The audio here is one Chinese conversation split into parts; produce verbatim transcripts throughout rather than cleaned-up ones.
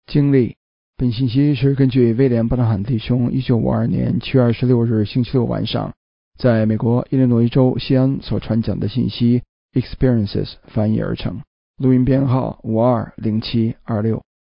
经历。本信息是根据威廉·巴纳汉弟兄一九五二年七月二十六日星期六晚上在美国伊利诺伊州西安所传讲的信息 Experiences 翻译而成，录音编号五二零七二六。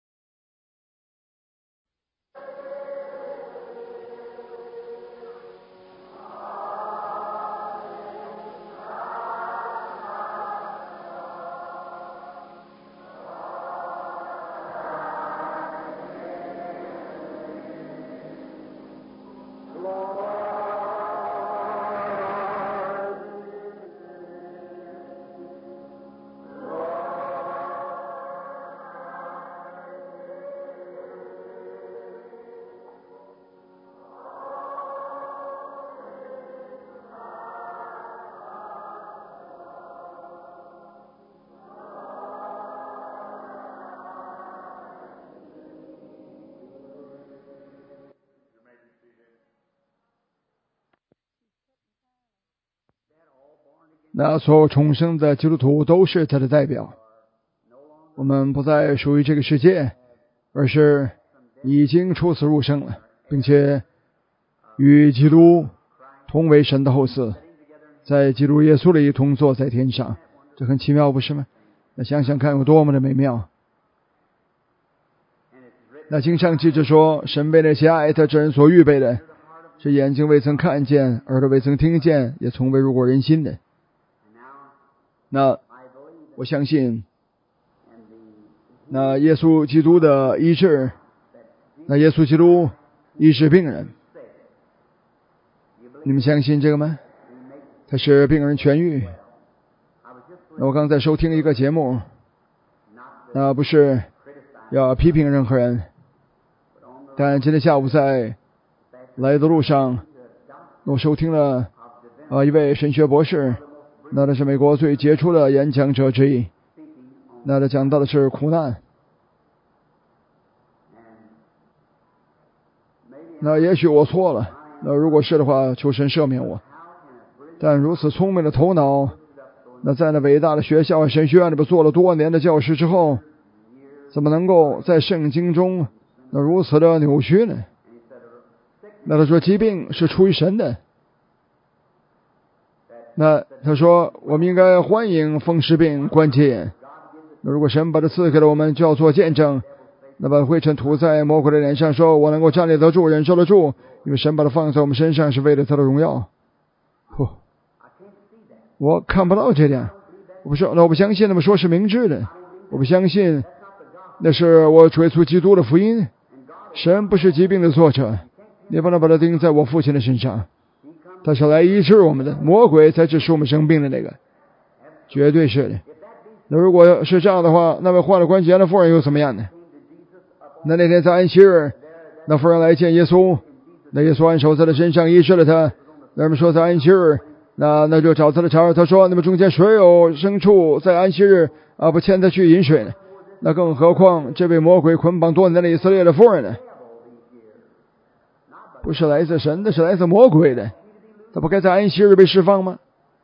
那所有重生的基督徒都是他的代表。我们不再属于这个世界，而是已经出死入生了，并且与基督同为神的后嗣，在基督耶稣里同坐在天上。这很奇妙，不是吗？那想想看有多么的美妙。那经上记着说，神为那些爱他之人所预备的，是眼睛未曾看见，耳朵未曾听见，也从未入过人心的。那我相信那耶稣基督的医治，那耶稣基督医治病人，你们相信这个吗？他使病人痊愈。那我刚才收听一个节目，那不是要批评任何人，但今天下午在来的路上，我收听了啊一位神学博士，那他是美国最杰出的演讲者之一，那他讲到的是苦难。那也许我错了，那如果是的话，求神赦免我。但如此聪明的头脑，那在那伟大的学校神学院里边做了多年的教师之后，怎么能够在圣经中那如此的扭曲呢？那他说疾病是出于神的。那他说我们应该欢迎风湿病、关节炎。那如果神把这赐给了我们，就要做见证，那把灰尘涂在魔鬼的脸上，说我能够站立得住，忍受得住，因为神把它放在我们身上是为了他的荣耀。呼，我看不到这点，我不是，那我不相信那么说是明智的，我不相信那是我主耶稣基督的福音。神不是疾病的作者，你不能把它钉在我父亲的身上，他是来医治我们的，魔鬼才是使我们生病的那个，绝对是的。那如果是这样的话，那位患了关节炎的妇人又怎么样呢？那那天在安息日，那妇人来见耶稣，那耶稣按手在他身上医治了他。那么说在安息日，那那就找他的茬，他说你们中间谁有牲畜在安息日啊不牵他去饮水呢？那更何况这位魔鬼捆绑多年的以色列的妇人呢？不是来自神的，是来自魔鬼的，他不该在安息日被释放吗？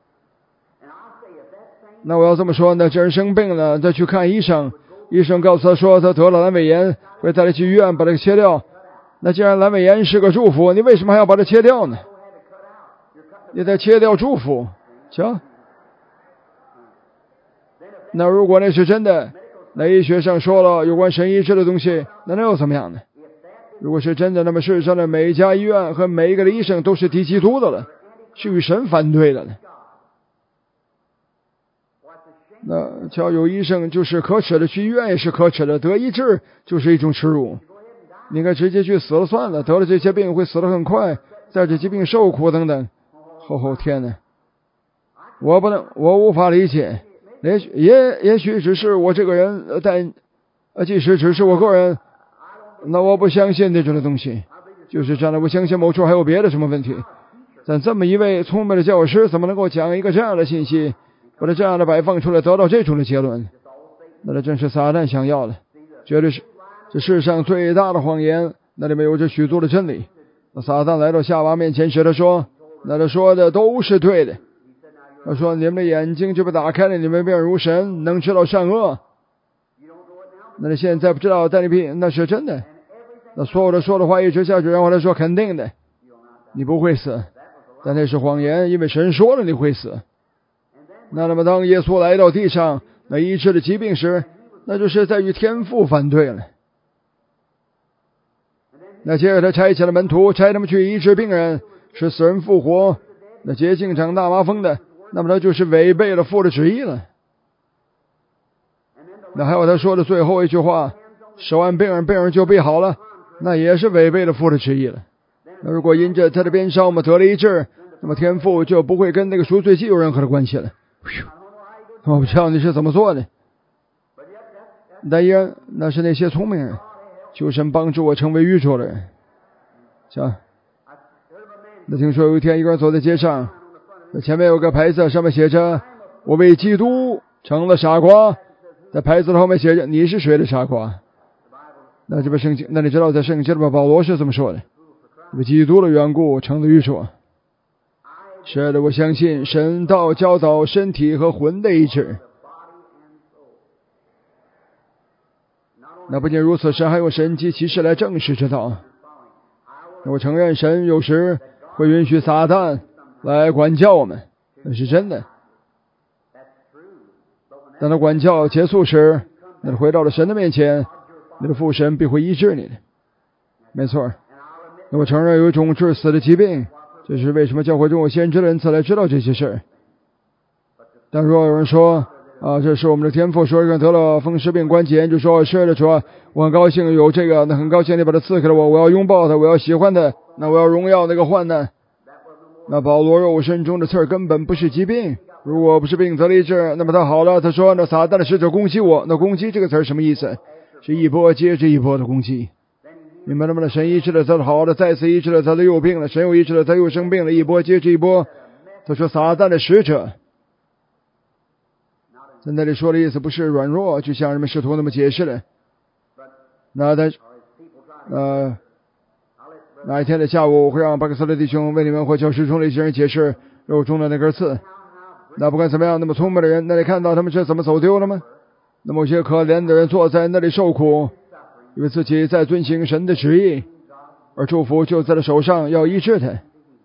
那我要这么说，那这人生病了，再去看医生，医生告诉他说他得了阑尾炎，会带他去医院把这个切掉。那既然阑尾炎是个祝福，你为什么还要把它切掉呢？你得切掉祝福，瞧。那如果那是真的，那医学上说了有关神医治的东西，那那又怎么样呢？如果是真的，那么事实上的每一家医院和每一个的医生都是敌基督的了，是与神反对的了。那瞧，有医生就是可耻的，去医院也是可耻的，得医治就是一种耻辱。你应该直接去死了算了，得了这些病会死得很快，在这疾病受苦等等。哦哦天哪，我不能，我无法理解。也许也也许只是我这个人，但呃，即使只是我个人，那我不相信这种的东西，就是这样的。我相信某处还有别的什么问题。但这么一位聪明的教师，怎么能够讲一个这样的信息，把它这样的摆放出来，得到这种的结论？那这真是撒旦想要的，绝对是这世上最大的谎言。那里面有着许多的真理。那撒旦来到夏娃面前时，他说，那他说的都是对的。他说你们的眼睛就被打开了，你们便如神，能知道善恶。 那你现在不知道，但你那是真的。那所有的说的话一直下去，然后他说肯定的，你不会死，但那是谎言，因为神说了你会死。那那么当耶稣来到地上，那医治的疾病时，那就是在与天父反对了。那接着他差遣了门徒，差他们去医治病人，使死人复活，那洁净长大麻风的，那么他就是违背了父的旨意了。那还有他说的最后一句话，手按病人，病人就必好了，那也是违背了父的旨意了。那如果因着他的鞭伤我们得了医治，那么天父就不会跟那个赎罪祭有任何的关系了。我不知道你是怎么做的，但依然那是那些聪明人，求神帮助我成为愚拙的人。行，那听说有一天一个人走在街上，那前面有个牌子，上面写着我为基督成了傻瓜，在牌子的后面写着你是谁的傻瓜。那这不圣经，那你知道在圣经里边保罗是怎么说的？为基督的缘故成了愚拙。是的，我相信神道教导身体和魂的医治。那不仅如此，神还用神迹奇事来证实这道。我承认神有时会允许撒旦来管教我们，那是真的。当他管教结束时，那回到了神的面前，你的父神必会医治你的。没错。那我承认有一种致死的疾病，这是为什么教会中有先知的人才来知道这些事。但如果有人说啊，这是我们的天父，说一个人得了风湿病关节炎，就说是的，说我很高兴有这个，那很高兴你把它赐给了我，我要拥抱他，我要喜欢他，那我要荣耀那个患难。那保罗肉身中的刺儿根本不是疾病，如果不是病得了医治，那么他好了。他说那撒旦的使者攻击我，那攻击这个词儿什么意思？是一波接着一波的攻击。明白了吗？神医治了他的好了，再次医治了他的又病了，神又医治了他又生病了，一波接着一波。他说撒旦的使者，在那里说的意思不是软弱，就像人们试图那么解释的。那他呃那一天的下午，我会让巴克斯的弟兄为你们或教师中的一些人解释肉中的那根刺。那不管怎么样，那么聪明的人，那你看到他们是怎么走丢了吗？那某些可怜的人坐在那里受苦，因为自己在遵行神的旨意，而祝福就在他手上，要医治他。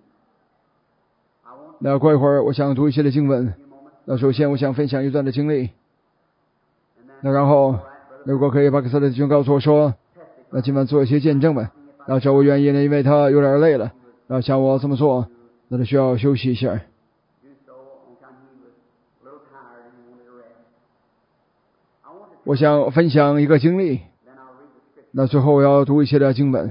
那过一会儿我想读一些的经文。那首先我想分享一段的经历。那然后如果可以，巴克斯的弟兄告诉我说，那今晚做一些见证吧。那这我愿意呢，因为他有点累了，那像我这么做，那他需要休息一下。我想分享一个经历，那最后我要读一些的经文。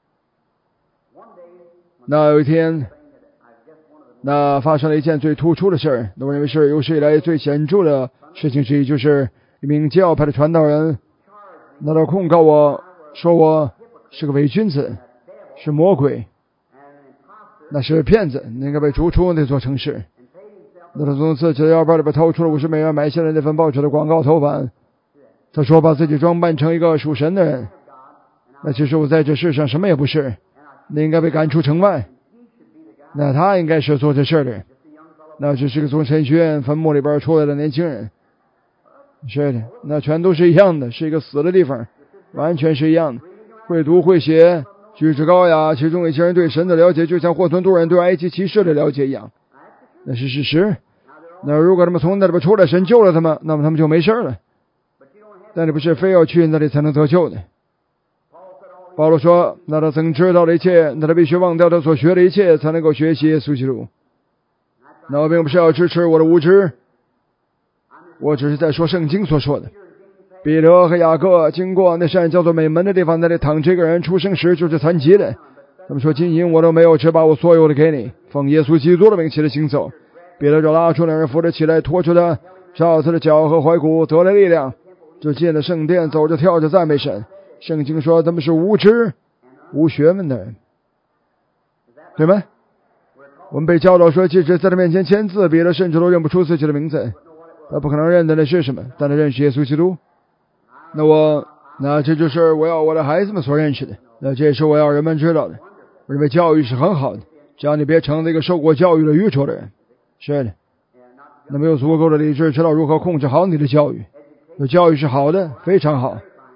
那有一天，那发生了一件最突出的事儿，那我认为是有史以来最显著的事情之一，就是一名教派的传道人，那他控告我说我是个伪君子，是魔鬼，那是骗子，应该被逐出那座城市。那他从自己的腰包里边掏出了五十美元买下了那份报纸的广告头版。他说把自己装扮成一个属神的人，那其实我在这世上什么也不是，那应该被赶出城外。那他应该是做这事的人，那只是个从神学院坟墓里边出来的年轻人。是的，那全都是一样的，是一个死的地方，完全是一样的。会读会写，举止高雅，其中一些人对神的了解就像霍顿多人对埃及骑士的了解一样，那是事实。那如果他们从那里边出来，神救了他们，那么他们就没事了。但你不是非要去那里才能得救的。保罗说，那他曾知道的一切，那他必须忘掉他所学的一切，才能够学习耶稣基督。那我并不是要支持我的无知，我只是在说圣经所说的。彼得和雅各经过那扇叫做美门的地方，那里躺着一个人，出生时就是残疾的。他们说金银我都没有，只把我所有的给你，奉耶稣基督的名起来行走。彼得就拉出两人，扶着起来，拖出他，照他的脚和踝骨，得了力量，就进了圣殿，走着跳着赞美神。圣经说他们是无知无学问的人，对吗？我们被教导说，即使在他面前签字，彼得甚至都认不出自己的名字，他不可能认得那是什么，但他认识耶稣基督。那我那这就是我要我的孩子们所认识的，那这也是我要人们知道的。我认为教育是很好的，只要你别成了一个受过教育的愚拙的人。是的，那没有足够的理智知道如何控制好你的教育。那教育是好的，非常好，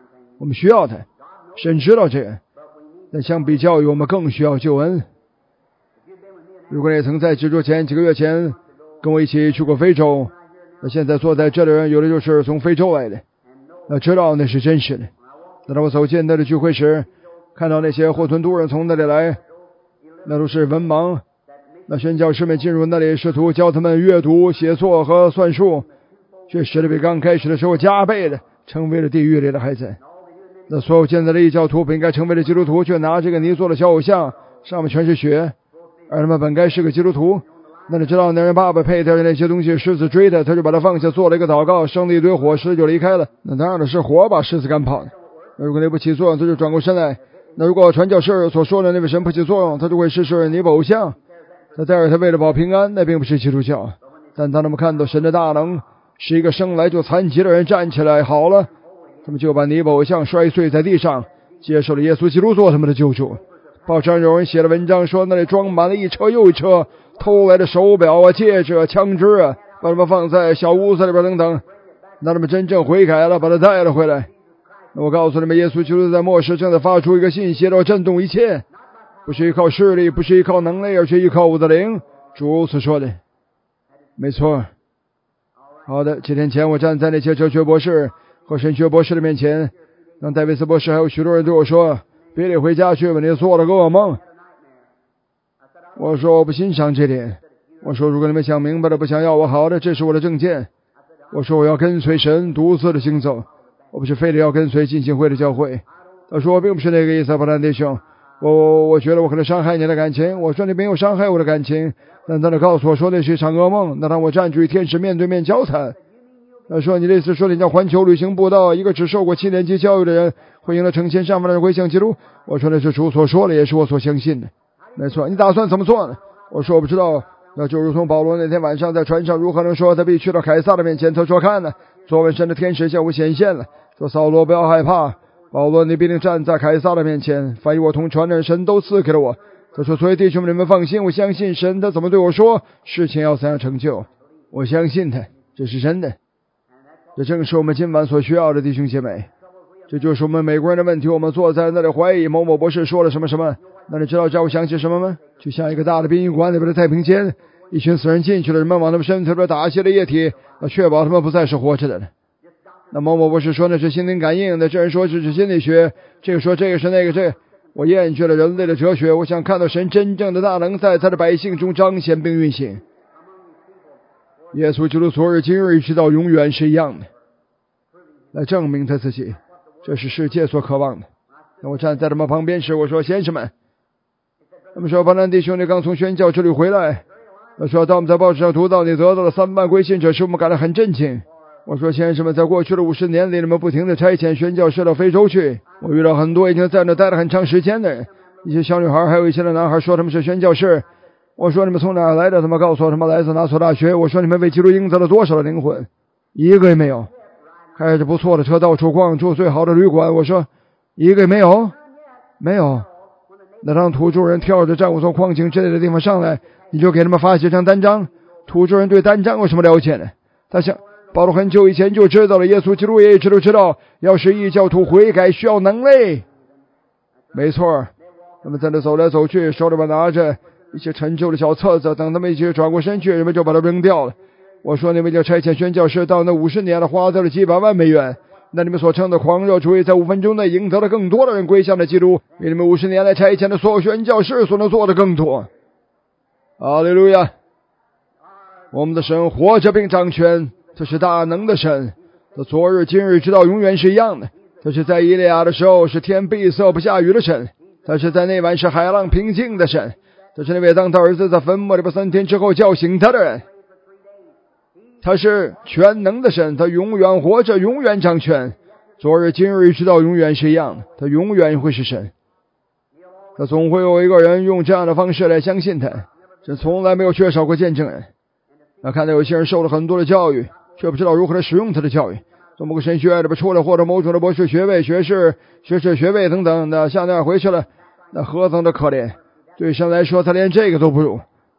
我们需要他，神知道这个。但相比较于我们更需要救恩。如果你曾在几周前几个月前跟我一起去过非洲，那现在坐在这里的人有的就是从非洲来的，那知道那是真实的。当我走进那里聚会时，看到那些霍顿都人从那里来，那都是文盲，那宣教师们进入那里试图教他们阅读写作和算术，却使得比刚开始的时候加倍的成为了地狱里的孩子。那所有现在的异教徒本该成为了基督徒，却拿这个泥做的小偶像，上面全是血，而他们本该是个基督徒。那你知道那人爸爸配的那些东西，狮子追他，他就把他放下，做了一个祷告，生了一堆火，狮子就离开了。那当然的是火把狮子赶跑的。那如果那不起作用，他就转过身来。那如果传教士所说的那位神不起作用，他就会试试尼泊偶像。他带着他为了保平安，那并不是基督教。但当他们看到神的大能，是一个生来就残疾的人站起来好了，他们就把尼泊偶像摔碎在地上，接受了耶稣基督做他们的救主。报上有人写了文章说，那里装满了一车又一车偷来的手表啊、戒指啊、枪支啊，把他们放在小屋子里边等等。那他们真正悔改了，把他带了回来。我告诉你们，耶稣基督在末世正在发出一个信息，要震动一切，不是依靠势力，不是依靠能力，而是依靠我的灵。主如此说的，没错。好的，几天前我站在那些哲学博士和神学博士的面前，让戴维斯博士还有许多人对我说，别得回家去吧，你做了个噩梦。我说我不欣赏这点。我说如果你们想明白了，不想要我好的，这是我的证件。我说我要跟随神独自的行走，我不是非得要跟随浸信会的教会。他说我并不是那个意思，布兰弟兄，我我我觉得我可能伤害你的感情。我说你没有伤害我的感情，但他的告诉我说那是一场噩梦，那让我站与天使面对面交谈。他说你的意思说你叫环球旅行步道，一个只受过七年级教育的人会赢了成千上万的人归向基督。我说那是主所说的，也是我所相信的。没错，你打算怎么做呢？我说我不知道。那就如同保罗那天晚上在船上如何能说他必去到凯撒的面前，他说看呢，作为神的天使向我显现了，说扫罗不要害怕，保罗你必定站在凯撒的面前，凡与我同船的人神都赐给了我。他说所以弟兄们你们放心，我相信神，他怎么对我说事情要怎样成就，我相信他，这是真的。这正是我们今晚所需要的，弟兄姐妹。这就是我们美国人的问题，我们坐在那里怀疑某某博士说了什么什么。那你知道叫我想起什么吗？就像一个大的殡仪馆里边的太平间，一群死人进去了，人们往他们身体里边打些的液体，确保他们不再是活着的了。那某某博士说那是心灵感应，那这人说这是心理学，这个说这个是那个这个。我厌倦了人类的哲学，我想看到神真正的大能在他的百姓中彰显并运行。耶稣基督昨日今日一直到永远是一样的，来证明他自己，这是世界所渴望的。那我站在他们旁边时，我说先生们，他们说巴兰弟兄你刚从宣教之旅回来，他说当我们在报纸上读到你得到了三万归信者时，我们感到很震惊。我说先生们，在过去的五十年里，你们不停地差遣宣教士到非洲去，我遇到很多已经在那待了很长时间的人，一些小女孩还有一些的男孩说他们是宣教士。我说你们从哪来的？他们告诉我他们来自拿索大学。我说你们为基督赢得了多少的灵魂？一个也没有。开着不错的车到处逛，住最好的旅馆。我说一个也没有，没有。那让土著人跳着站务从矿井之类的地方上来，你就给他们发写张单张。土著人对单张有什么了解呢？他想保罗很久以前就知道了，耶稣基督也一直都知道，要是异教徒悔改需要能力。没错，他们在那走来走去，手里边拿着一些陈旧的小册子，等他们一起转过身去，人们就把它扔掉了。我说你们就差遣宣教士到那五十年了，花掉了几百万美元，那你们所称的狂热主义在五分钟内赢得了更多的人归向了基督，比你们五十年来差遣的所有宣教士所能做的更多。哈利路亚！我们的神活着并掌权，他是大能的神，他昨日今日直到永远是一样的。他是在以利亚的时候是天闭塞不下雨的神，他是在那晚是海浪平静的神，他是那位当他儿子在坟墓里边三天之后叫醒他的人。他是全能的神，他永远活着，永远掌权，昨日今日直到永远是一样的，他永远会是神。他总会有一个人用这样的方式来相信他，这从来没有缺少过见证人。那看到有些人受了很多的教育，却不知道如何来使用他的教育，从某个神学院里边出来，或者某种的博士学位、学士、学士学位等等，那像那样回去了，那何等的可怜！对神来说，他连这个都不如。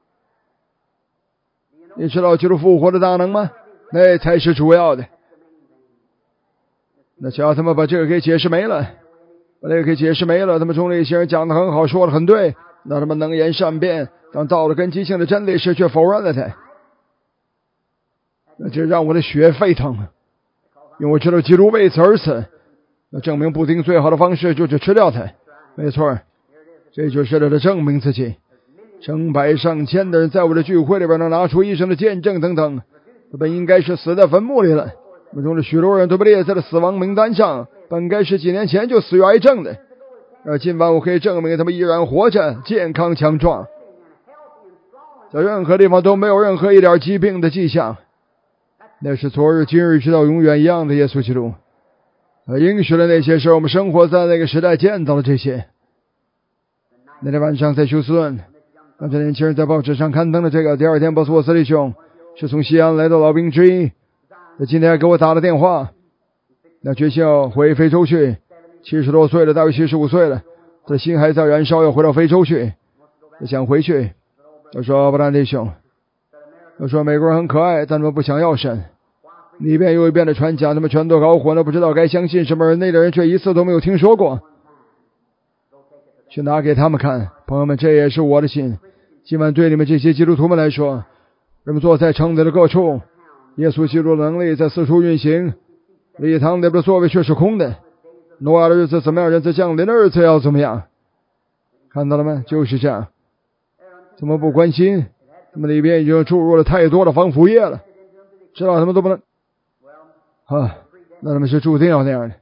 你知道基督复活的大能吗？那才是主要的。 那瞧他们把这个给解释没了，把这个给解释没了。他们中的一些人讲得很好，说得很对，那他们能言善辩，当到了根基性的真理时却否认了它，那这让我的血沸腾，因为我知道基督为此而死。那证明布丁最好的方式就是吃掉它，没错，这就是他的证明自己。成百上千的人在我的聚会里边能拿出一生的见证等等，他们应该是死在坟墓里了。我们中的许多人都被列在了死亡名单上，本该是几年前就死于癌症的，而今晚我可以证明他们依然活着，健康强壮，在任何地方都没有任何一点疾病的迹象。那是昨日今日直到永远一样的耶稣基督，他应许了那些事，我们生活在那个时代见到了这些。那天晚上在休斯顿，那这年轻人在报纸上刊登了这个。第二天，波斯沃斯利兄是从西安来的老兵之一，他今天还给我打了电话，那决心要回非洲去，七十多岁了，大约七十五岁了，他的心还在燃烧，要回到非洲去，他想回去。他说：布兰迪兄，他说美国人很可爱，但他们不想要神，一遍又一遍的传讲，他们全都搞混了，不知道该相信什么，而那的人却一次都没有听说过。去拿给他们看，朋友们，这也是我的心。今晚对你们这些基督徒们来说，人们坐在城里的各处，耶稣基督的能力在四处运行，礼堂里的座位却是空的。挪亚的日子怎么样，人子降临的日子要怎么样？看到了吗？就是这样。怎么不关心？他们里边已经注入了太多的防腐液了，知道他们都不能啊，那他们是注定要那样的。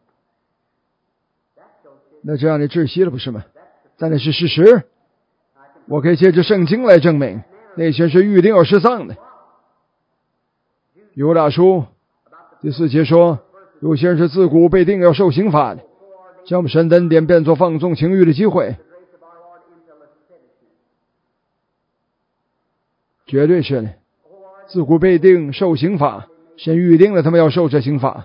那这样你窒息了不是吗？但那是事实，我可以借着圣经来证明，那些是预定要失丧的。犹大书第四节说，有些人是自古被定要受刑罚的，将神的恩典变作放纵情欲的机会，绝对是的，自古被定受刑罚，神预定了他们要受这刑罚。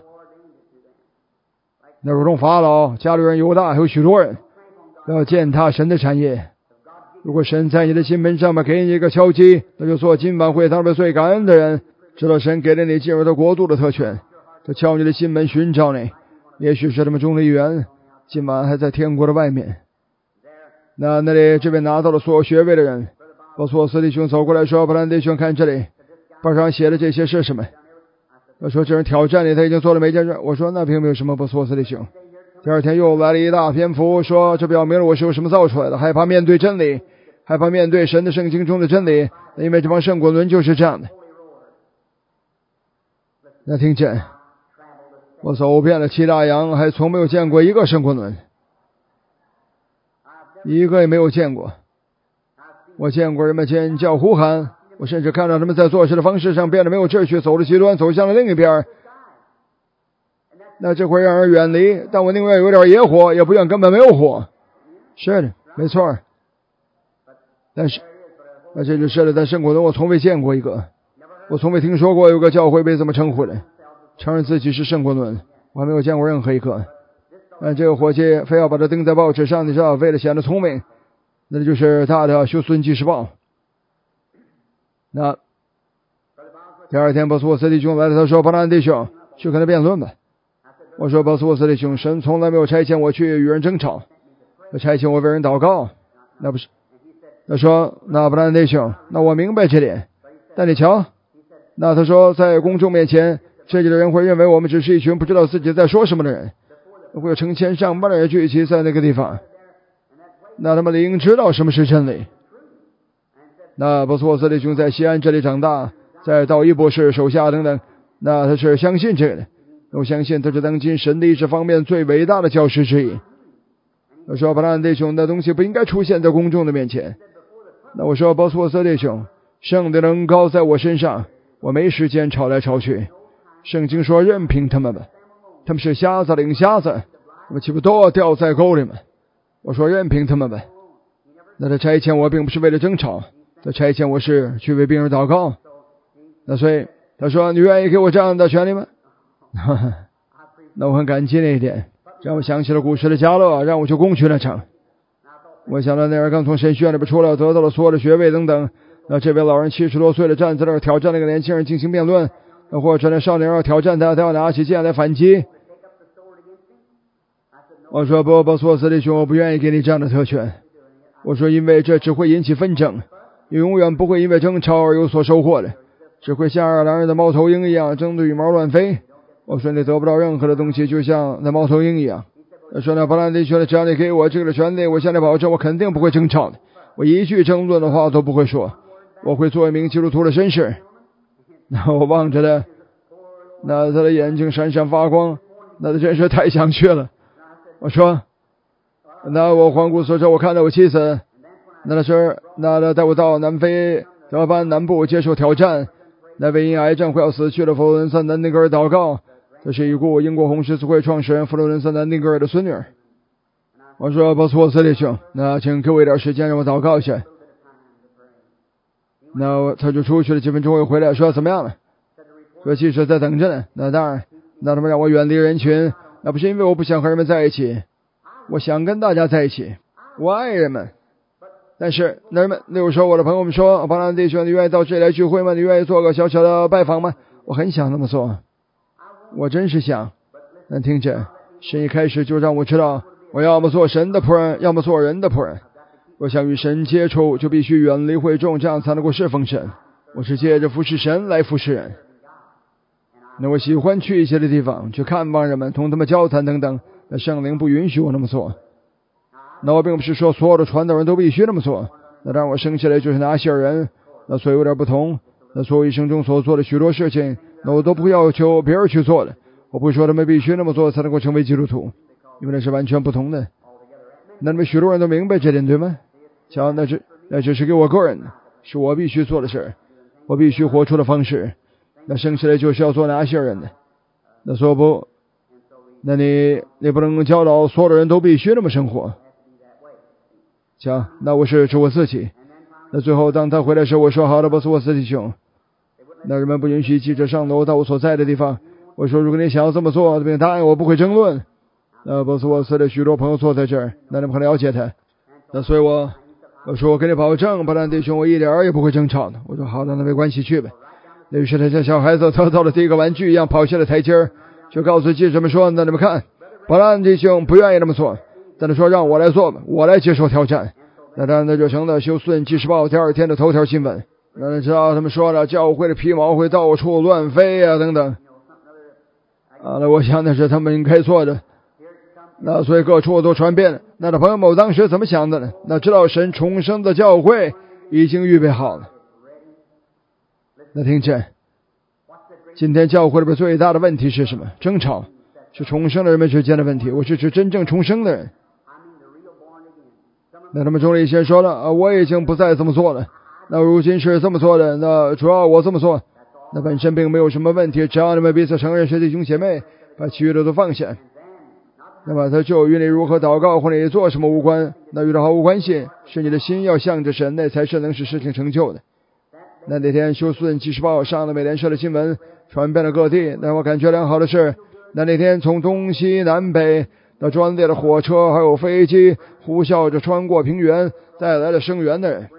那如同法老、加略人犹大还有许多人要践踏神的产业。如果神在你的心门上面给你一个敲击，那就做今晚会堂的最感恩的人，知道神给了你进入他国度的特权。他敲你的心门寻找你，也许是他们中的一员，今晚还在天国的外面。那那里这边拿到了所有学位的人，波斯沃斯弟兄走过来说，布兰弟兄看这里，报上写的这些是什么？我说这人挑战你，他已经做了每件事。我说那并没有什么，波斯沃斯弟兄。第二天又来了一大篇幅，说这表明了我是由什么造出来的，害怕面对真理，害怕面对神的圣经中的真理，因为这帮圣滚轮就是这样的。那听见我走遍了七大洋，还从没有见过一个圣滚轮，一个也没有见过。我见过人们尖叫呼喊，我甚至看到他们在做事的方式上变得没有秩序，走了极端，走向了另一边。那这会让人远离，但我宁愿有点野火，也不愿根本没有火。是的，没错。但是那这就是了，在圣国中我从未见过一个，我从未听说过有个教会被这么称呼的，承认自己是圣国论，我还没有见过任何一个。但这个伙计非要把它登在报纸上，你知道，为了显得聪明，那就是他的休斯顿纪事报。那第二天波斯沃斯弟兄来了，他说，巴兰弟兄去跟他辩论吧。我说，波斯沃斯弟兄，神从来没有差遣我去与人争吵，他差遣我为人祷告。那不是，他说，那巴兰弟兄，那我明白这点，但你瞧，那他说在公众面前，这里的人会认为我们只是一群不知道自己在说什么的人，会有成千上万的人聚集在那个地方，那他们理应知道什么是真理。那波斯沃斯弟兄在西安这里长大，在道伊博士手下等等，那他是相信这个的，我相信他是当今神的这方面最伟大的教师之一。我说，巴兰弟兄的东西不应该出现在公众的面前。那我说，波斯沃斯弟兄，圣的能高在我身上，我没时间吵来吵去。圣经说任凭他们吧，他们是瞎子领瞎子，我们岂不都要掉在沟里吗？我说任凭他们吧。那他差遣我并不是为了争吵，他差遣我是去为病人祷告。那所以他说，你愿意给我这样的权利吗？那我很感激那一点，让我想起了古时的加勒，让我去攻取那场。我想到那人刚从神学院里边出来，得到了所有的学位等等，那这位老人七十多岁了，站在那儿挑战那个年轻人进行辩论，或者那少年要挑战他，他要拿起剑来反击。 我说不，波斯沃斯弟兄，我不愿意给你这样的特权。我说因为这只会引起纷争，你永远不会因为争吵而有所收获的，只会像爱尔兰人的猫头鹰一样争得羽毛乱飞。我说你得不到任何的东西，就像那猫头鹰一样。他说那巴兰弟兄，只要你给我这个权利，我向你保证，我肯定不会争吵的，我一句争论的话都不会说，我会做一名基督徒的绅士。那我望着他，那他的眼睛闪闪发光，那他真是太想去了。我说那我环顾四周，我看到我妻子，那是那他带我到南非德班南部接受挑战，那位因癌症快要死去的佛罗伦萨南丁格尔祷告，这是已故英国红十字会创始人佛罗伦萨南丁格尔的孙女。我说波斯沃斯弟兄，那请给我一点时间让我祷告一下。那他就出去了，几分钟又回来说怎么样了，说记者在等着呢。那当然，那他们让我远离人群，那不是因为我不想和人们在一起，我想跟大家在一起，我爱人们。但是那人们，例如说我的朋友们说，巴兰弟兄，你愿意到这里来聚会吗？你愿意做个小小的拜访吗？我很想那么做，我真是想。但听着，神一开始就让我知道，我要么做神的仆人，要么做人的仆人。我想与神接触，就必须远离会众，这样才能够侍奉神。我是借着服侍神来服侍人。那我喜欢去一些的地方，去看望人们，同他们交谈等等。那圣灵不允许我那么做。那我并不是说所有的传道人都必须那么做。那让我生下来就是拿西尔人，那所以有点不同。那所有一生中所做的许多事情，那我都不要求别人去做的。我不说他们必须那么做才能够成为基督徒，因为那是完全不同的。那你们许多人都明白这点，对吗？瞧，那只那只是给我个人的，是我必须做的事，我必须活出的方式。那生下来就是要做拿西尔人的。那说不，那你你不能教导所有的人都必须那么生活。瞧，那我是指我自己。那最后当他回来时，我说好的，波斯沃斯弟兄，那人们不允许记者上楼到我所在的地方。我说如果你想要这么做，并答应我不会争论。那波斯沃斯的许多朋友坐在这儿，那你们很了解他。那所以我我说我给你保证，巴兰弟兄，我一点儿也不会争吵的。我说好的，那没关系，去呗。于是他像小孩子得到了第一个玩具一样跑下了台阶儿，就告诉记者们说，那你们看，巴兰弟兄不愿意这么做，但他说让我来做吧，我来接受挑战。那当然那就成了休斯顿纪事报第二天的头条新闻。那你知道他们说了，教会的皮毛会到处乱飞啊等等啊，那我想那是他们应该做的。那所以各处都传遍了。那的朋友们，我当时怎么想的呢？那知道神重生的教会已经预备好了。那听见，今天教会里边最大的问题是什么？争吵，是重生的人们之间的问题。我是指真正重生的人。那他们中的一些人说了啊，我已经不再这么做了。那如今是这么做的，那主要我这么做，那本身并没有什么问题，只要你们彼此承认是弟兄姐妹，把其余的都放下。那么他就与你如何祷告或者你做什么无关，那与他毫无关系，是你的心要向着神，那才是能使事情成就的。那那天休斯顿纪事报上了美联社的新闻，传遍了各地。那我感觉良好的是，那那天从东西南北那专列的火车还有飞机呼啸着穿过平原，带来了声援的人。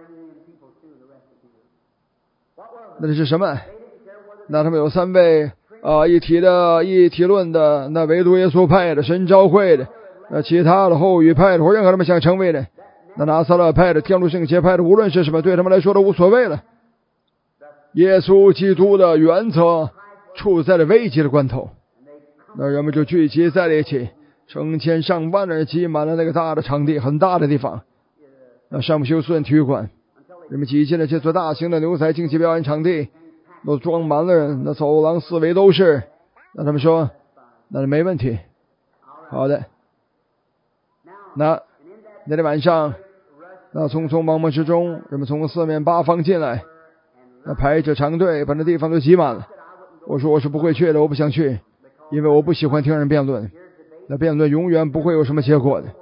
那是什么？那他们有三位啊，一体的一体论的，那唯独耶稣派的神召会的，那其他的后语派的或任何他们想成为的，那拿撒勒派的天路圣洁派的，无论是什么，对他们来说都无所谓了。耶稣基督的原则处在了危急的关头，那人们就聚集在了一起，成千上万的人挤满了那个大的场地，很大的地方，那上姆休斯顿体育馆，人们挤进了这座大型的牛仔竞技表演场地，都装满了人，那走廊四围都是。那他们说，那没问题，好的。那那天晚上，那匆匆忙忙之中，人们从四面八方进来，那排着长队，把那地方都挤满了。我说我是不会去的，我不想去，因为我不喜欢听人辩论，那辩论永远不会有什么结果的。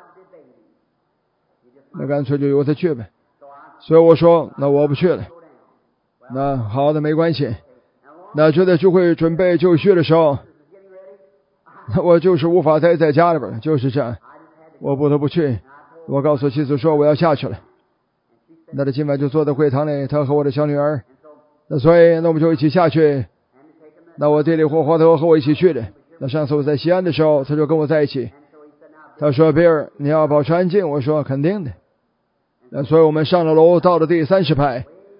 那干脆就由他去呗。所以我说，那我不去了。那好的，没关系。那就在聚会准备就绪的时候，我就是无法待在家里边，就是这样，我不得不去。我告诉妻子说我要下去了。那他今晚就坐在会堂里，他和我的小女儿。那所以那我们就一起下去。那我弟弟霍华德和我一起去的。那上次我在西安的时候，他就跟我在一起。 他说比尔你要保持安静，我说肯定的。那所以我们上了楼，到了第三十排，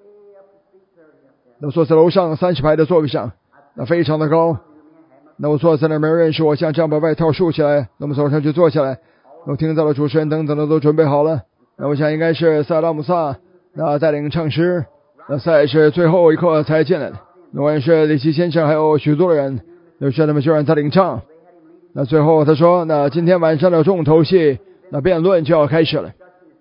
那我坐在楼上三十排的座位上，那非常的高，那我坐在那没人认识我，像这样把外套竖起来，那么走上去坐下来，我听到了主持人等等的都准备好了，那我想应该是萨拉姆萨那带领唱诗，那赛是最后一刻才进来的，那我认识李奇先生还有许多的人，有些他们就让他领唱，那最后他说那今天晚上的重头戏那辩论就要开始了。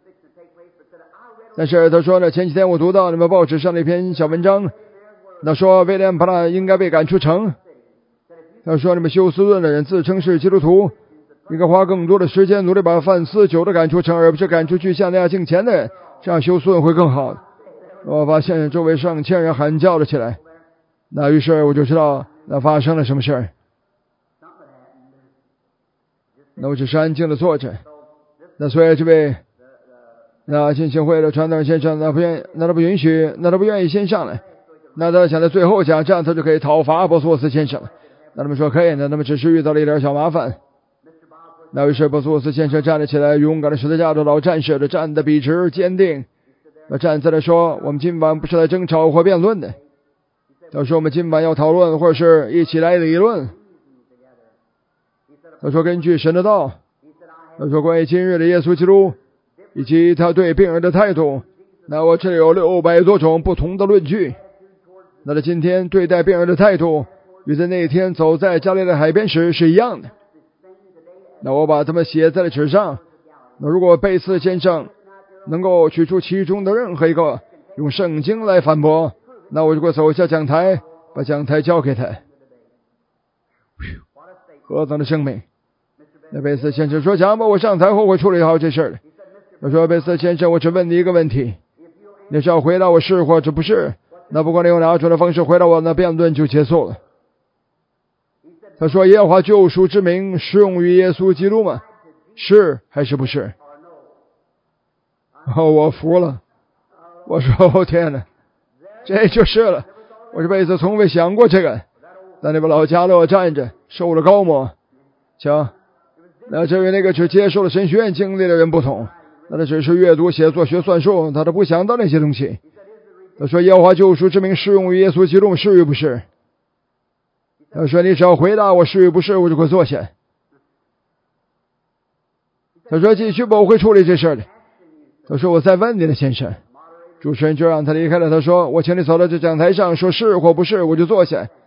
但是他说呢，前几天我读到你们报纸上的一篇小文章，那说威廉巴拉应该被赶出城。他说你们休斯顿的人自称是基督徒，应该花更多的时间努力把范思久的赶出城，而不是赶出去像那样敬虔的人，这样休斯顿会更好。我发现周围上千人喊叫了起来，那于是我就知道那发生了什么事儿。那我只是安静的坐着，那所以这位那进行会的传道人先生那不愿那他不允许那他不愿意先上来，那他想在最后讲，这样他就可以讨伐波斯沃斯先生了。那他们说可以，那他们只是遇到了一点小麻烦。那于是波斯沃斯先生站了起来，勇敢的十字架的老战士的站得笔直坚定，那站在那说我们今晚不是来争吵或辩论的，他说我们今晚要讨论或者是一起来理论。他说根据神的道，他说关于今日的耶稣基督以及他对病人的态度，那我这里有六百多种不同的论据。那他今天对待病人的态度与在那天走在加利利海边时是一样的。那我把它们写在了纸上，那如果贝斯先生能够取出其中的任何一个用圣经来反驳，那我就会走下讲台，把讲台交给他。何等的生命！那贝斯先生说讲吧，我上台后会处理好这事儿的。我说贝斯先生，我只问你一个问题，你只要回答我是或者不是，那不管你用哪种的方式回答我，那辩论就结束了。他说耶和华救赎之名适用于耶稣基督吗？是还是不是？哦，我服了。我说哦天哪，这就是了，我这辈子从未想过这个。在那边老加勒站着受了高摩，瞧，那这与那个只接受了神学院经历的人不同，那他只是阅读写作学算术，他都不想到那些东西。他说耶和华救赎之名适用于耶稣基督是与不是？他说你只要回答我是与不是，我就会坐下。他说继续吧，我会处理这事的。他说我再问你了先生。主持人就让他离开了。他说我请你走到这讲台上，说是或不是，我就坐下。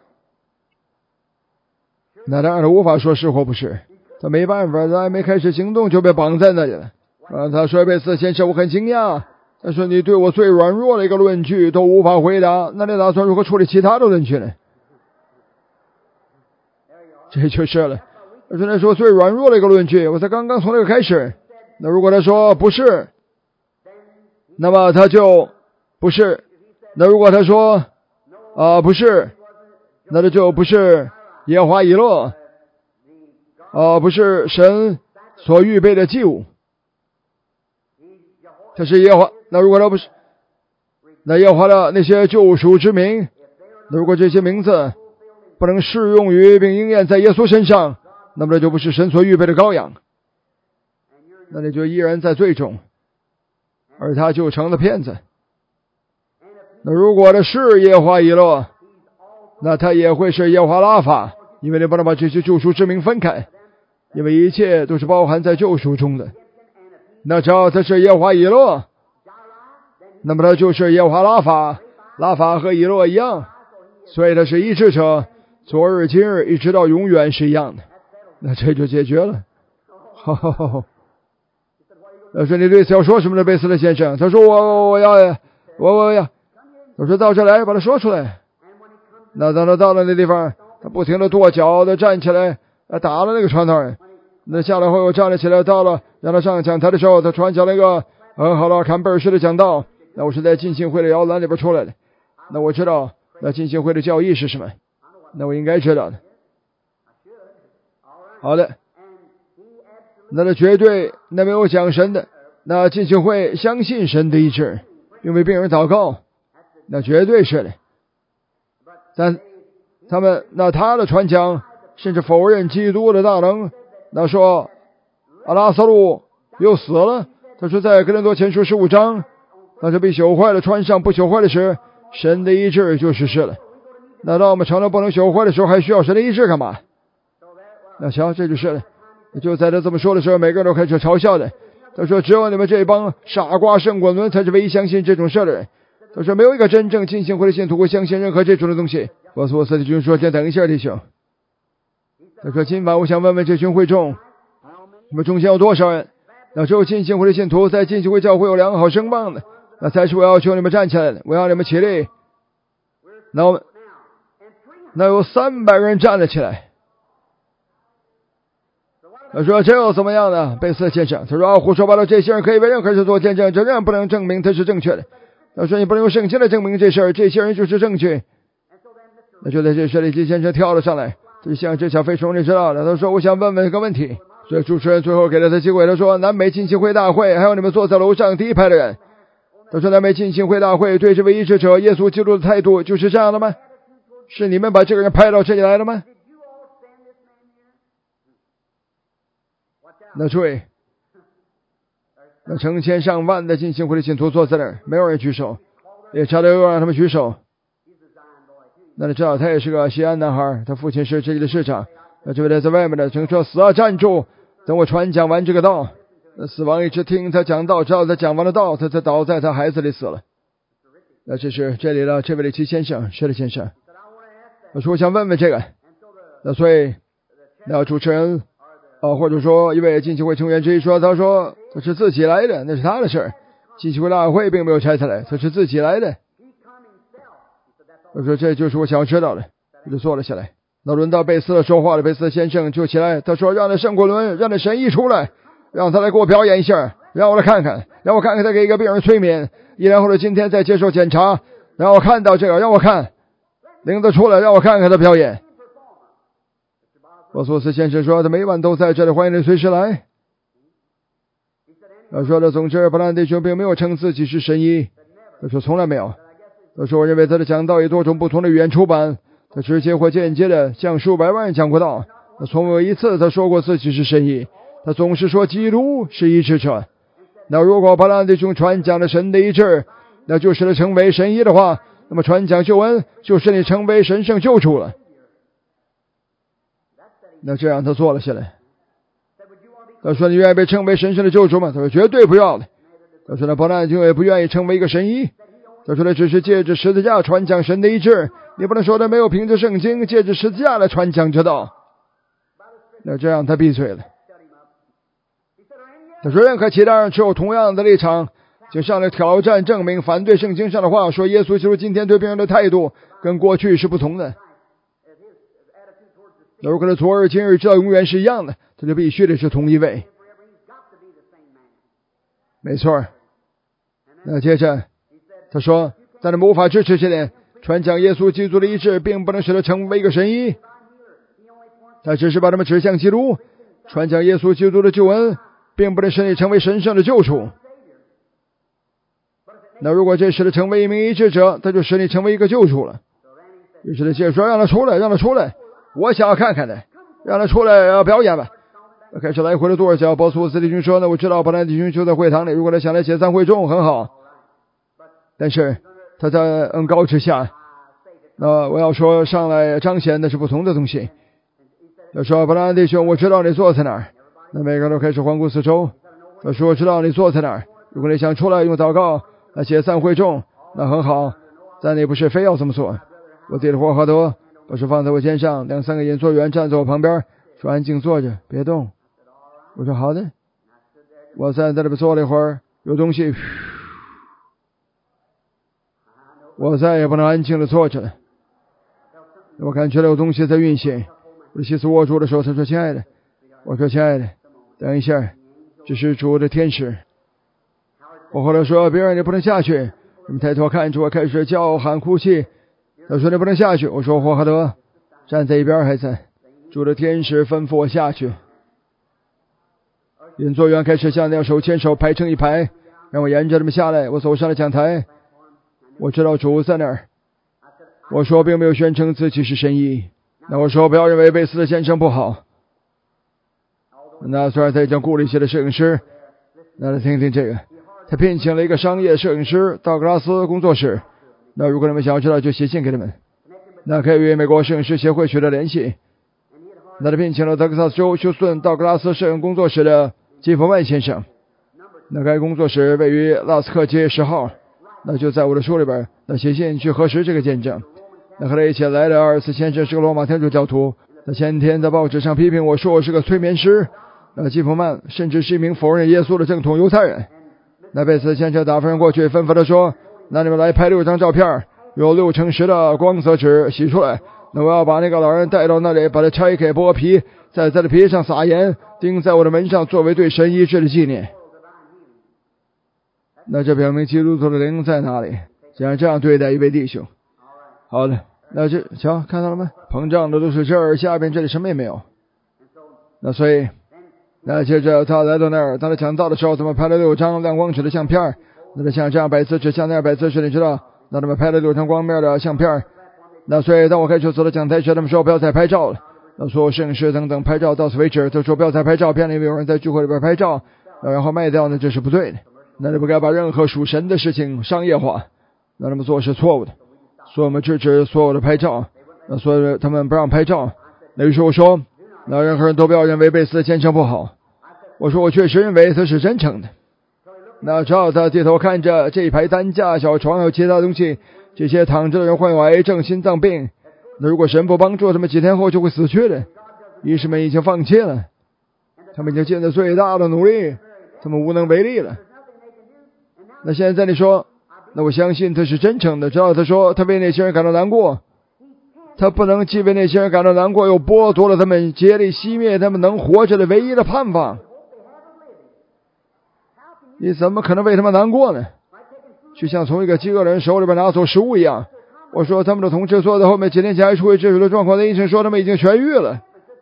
那当然他无法说是或不是，他没办法，他还没开始行动就被绑在那里了。啊，他说贝斯先生，我很惊讶，他说你对我最软弱的一个论据都无法回答，那你打算如何处理其他的论据呢？这就是了。他说那说最软弱的一个论据，我才刚刚从那个开始。那如果他说不是，那么他就不是。那如果他说啊、呃、不是，那他就不是耶和华以勒，啊、呃、不是神所预备的祭物。他是耶和华。那如果他不是，那耶和华的那些救赎之名，那如果这些名字不能适用于并应验在耶稣身上，那么这就不是神所预备的羔羊，那你就依然在罪中，而他就成了骗子。那如果的是耶和华以勒，那他也会是耶和华拉法，因为你不能把这些救赎之名分开，因为一切都是包含在救赎中的。那只要他是耶和华以勒，那么他就是耶和华拉法，拉法和以勒一样，所以他是医治者，昨日今日一直到永远是一样的。那这就解决了。好好好。他说你对此要说什么呢，贝斯勒先生？他说我我要我我要我说到这来把它说出来。那当他到了那地方，他不停的跺脚的站起来打了那个传道人。那下来后又站了起来，到了让他上讲台的时候，他传讲了一个很好的坎贝尔式的讲道。那我是在浸信会的摇篮里边出来的，那我知道那浸信会的教义是什么，那我应该知道的。好的，那他绝对那没有讲神的，那浸信会相信神的医治，并为病人祷告，那绝对是的。但他们那他的传讲甚至否认基督的大能，那说啊，拉撒路又死了。他说在哥林多前书十五章，那是被朽坏了穿上不朽坏的时，神的医治就实施了。那当我们成了不能朽坏的时候，还需要神的医治干嘛？那瞧，这就是了。就在他这么说的时候，每个人都开始嘲笑的。他说只有你们这帮傻瓜圣滚轮才是唯一相信这种事的人。他说没有一个真正进信会的信徒会相信任何这种的东西。波斯沃斯弟兄说，先等一下弟兄。他说今晚我想问问这群会众，你们中间有多少人那只有进信会的信徒在进信会教会有良好声望的，那才是我要求你们站起来的，我要你们起立。那我们那有三百个人站了起来。他说这又怎么样呢？贝斯先生他说啊，胡说八道，这些人可以为任何事做见证，这仍然不能证明他是正确的。他说你不能用圣经来证明这事儿，这些人就是证据。那就在这时里基先生跳了上来，就向这小飞虫你知道了。他说我想问问一个问题。所以主持人最后给了他机会，他说南美浸信会大会还有你们坐在楼上第一排的人，他说南美浸信会大会对这位医治者耶稣基督的态度就是这样的吗？是你们把这个人派到这里来的吗？那注意，那成千上万的浸信会的信徒坐在那儿，没有人举手，也差点又让他们举手。那你知道他也是个西安男孩，他父亲是这里的市长。那这位在外面的乘车死啊，站住，等我传讲完这个道。那死亡一直听他讲道，直到他讲完了道，他才倒在他孩子里死了。那这是这里的这位李奇先生，是的先生。我说我想问问这个。那所以那主持人啊，或者说一位浸信会成员之一说，他说他是自己来的，那是他的事儿。浸信会大会并没有拆下来，他是自己来的。我说这就是我想要知道的，我就坐了下来。那轮到贝斯了说话了，贝斯先生就起来，他说让那圣果伦，让那神医出来，让他来给我表演一下，让我来看看，让我看看他给一个病人催眠，一然后呢今天再接受检查，让我看到这个，让我看，领他出来，让我看看他表演。波索斯先生说他每晚都在这里，欢迎你随时来。他说的总之布兰弟兄并没有称自己是神医，他说从来没有。他说我认为他的讲道以多种不同的语言出版，他直接或间接的向数百万人讲过道，他从没有一次他说过自己是神医，他总是说基督是医治者。那如果巴兰弟兄传讲了神的医治，那就使他成为神医的话，那么传讲救恩就使你成为神圣救主了。那这样他坐了下来。他说你愿意被称为神圣的救主吗？他说绝对不要的。他说那巴兰弟兄也不愿意成为一个神医。他说的只是借着十字架传讲神的医治，你不能说他没有凭着圣经借着十字架来传讲之道。那这样他闭嘴了。他说任何其他人持有同样的立场，就上来挑战证明反对圣经上的话，说耶稣基督今天对病人的态度跟过去是不同的。那如果他昨日今日直到永远是一样的，他就必须得是同一位。没错。那接着他说但是无法支持这点，传讲耶稣基督的医治并不能使他成为一个神医，他只是把他们指向基督。传讲耶稣基督的救恩并不能使你成为神圣的救主。那如果这使他成为一名医治者，他就使你成为一个救主了。于是他接着说让他出来，让他出来，我想要看看的，让他出来要表演吧。开始来回的跺脚。波斯沃斯弟兄说呢，我知道巴兰弟兄就在会堂里，如果他想来解散会众很好，但是他在恩高之下，那我要说上来彰显的是不同的东西。他说巴兰弟兄，我知道你坐在哪儿。那每个人都开始环顾四周。他说我知道你坐在哪儿，如果你想出来用祷告来解散会众，那很好，但你不是非要这么做。我自己的霍华德把手放在我肩上，两三个演奏员站在我旁边，说安静坐着别动。我说好的。我在这里坐了一会儿，有东西，我再也不能安静的坐着了。我感觉到有东西在运行。我的妻子握住的时候，他说亲爱的，我说亲爱的，等一下，这是主的天使。我后来说别人你不能下去。你们抬头看着我，开始叫喊哭泣。他说你不能下去。我说霍华德站在一边，孩子，主的天使吩咐我下去。演奏员开始像那样手牵手排成一排，让我沿着他们下来。我走上了讲台，我知道主在那儿。我说并没有宣称自己是神医。那我说不要认为贝斯的先生不好。 那虽然他已经雇了一些的摄影师，那来听听这个，他聘请了一个商业摄影师道格拉斯工作室。那如果你们想要知道，就写信给他们，那可以与美国摄影师协会取得联系。那他聘请了德克萨斯州休斯顿道格拉斯摄影工作室的基弗曼先生。那该工作室位于拉斯克街十号，那就在我的书里边。那写信去核实这个见证。那和他一起来的阿尔斯先生是个罗马天主教徒，他前天在报纸上批评我说我是个催眠师。那基弗曼甚至是一名否认耶稣的正统犹太人。那贝斯先生打发人过去，吩咐他说，那你们来拍六张照片，有六乘十的光泽纸洗出来。那我要把那个老人带到那里，把它拆开剥皮，在他的皮上撒盐，钉在我的门上，作为对神医治的纪念。那这表明基督徒的灵在哪里？竟然这样对待一位弟兄。好的，那这瞧看到了吗？膨胀的都是这儿，下边这里什么也没有。那所以那接着他来到那儿，当他讲道的时候，他们拍了六张亮光纸的相片。那他像这样摆姿势，像那样摆姿势，你知道，那他们拍了六张光面的相片。那所以当我开始走到讲台时，他们说不要再拍照了。那说摄影师等等拍照到此为止，他说不要再拍照片了，因为有人在聚会里边拍照然后卖掉呢，这是不对的。那你不该把任何属神的事情商业化，那他们做是错误的。所以我们制止所有的拍照，那所以他们不让拍照。那于是我说，那任何人都不要认为贝斯的虔诚不好。我说我确实认为他是真诚的。那只要他低头看着这一排担架、小床还有其他东西，这些躺着的人患有癌症、心脏病，那如果神不帮助他们，几天后就会死去的。医师们已经放弃了，他们已经尽了最大的努力，他们无能为力了。那现在你说，那我相信他是真诚的。只要他说他为那些人感到难过，他不能既为那些人感到难过，又剥夺了他们竭力熄灭他们能活着的唯一的盼望。你怎么可能为他们难过呢？就像从一个饥饿人手里边拿走食物一样。我说他们的同事坐在后面，几年前还出于治疗的状况，那医生说他们已经痊愈了，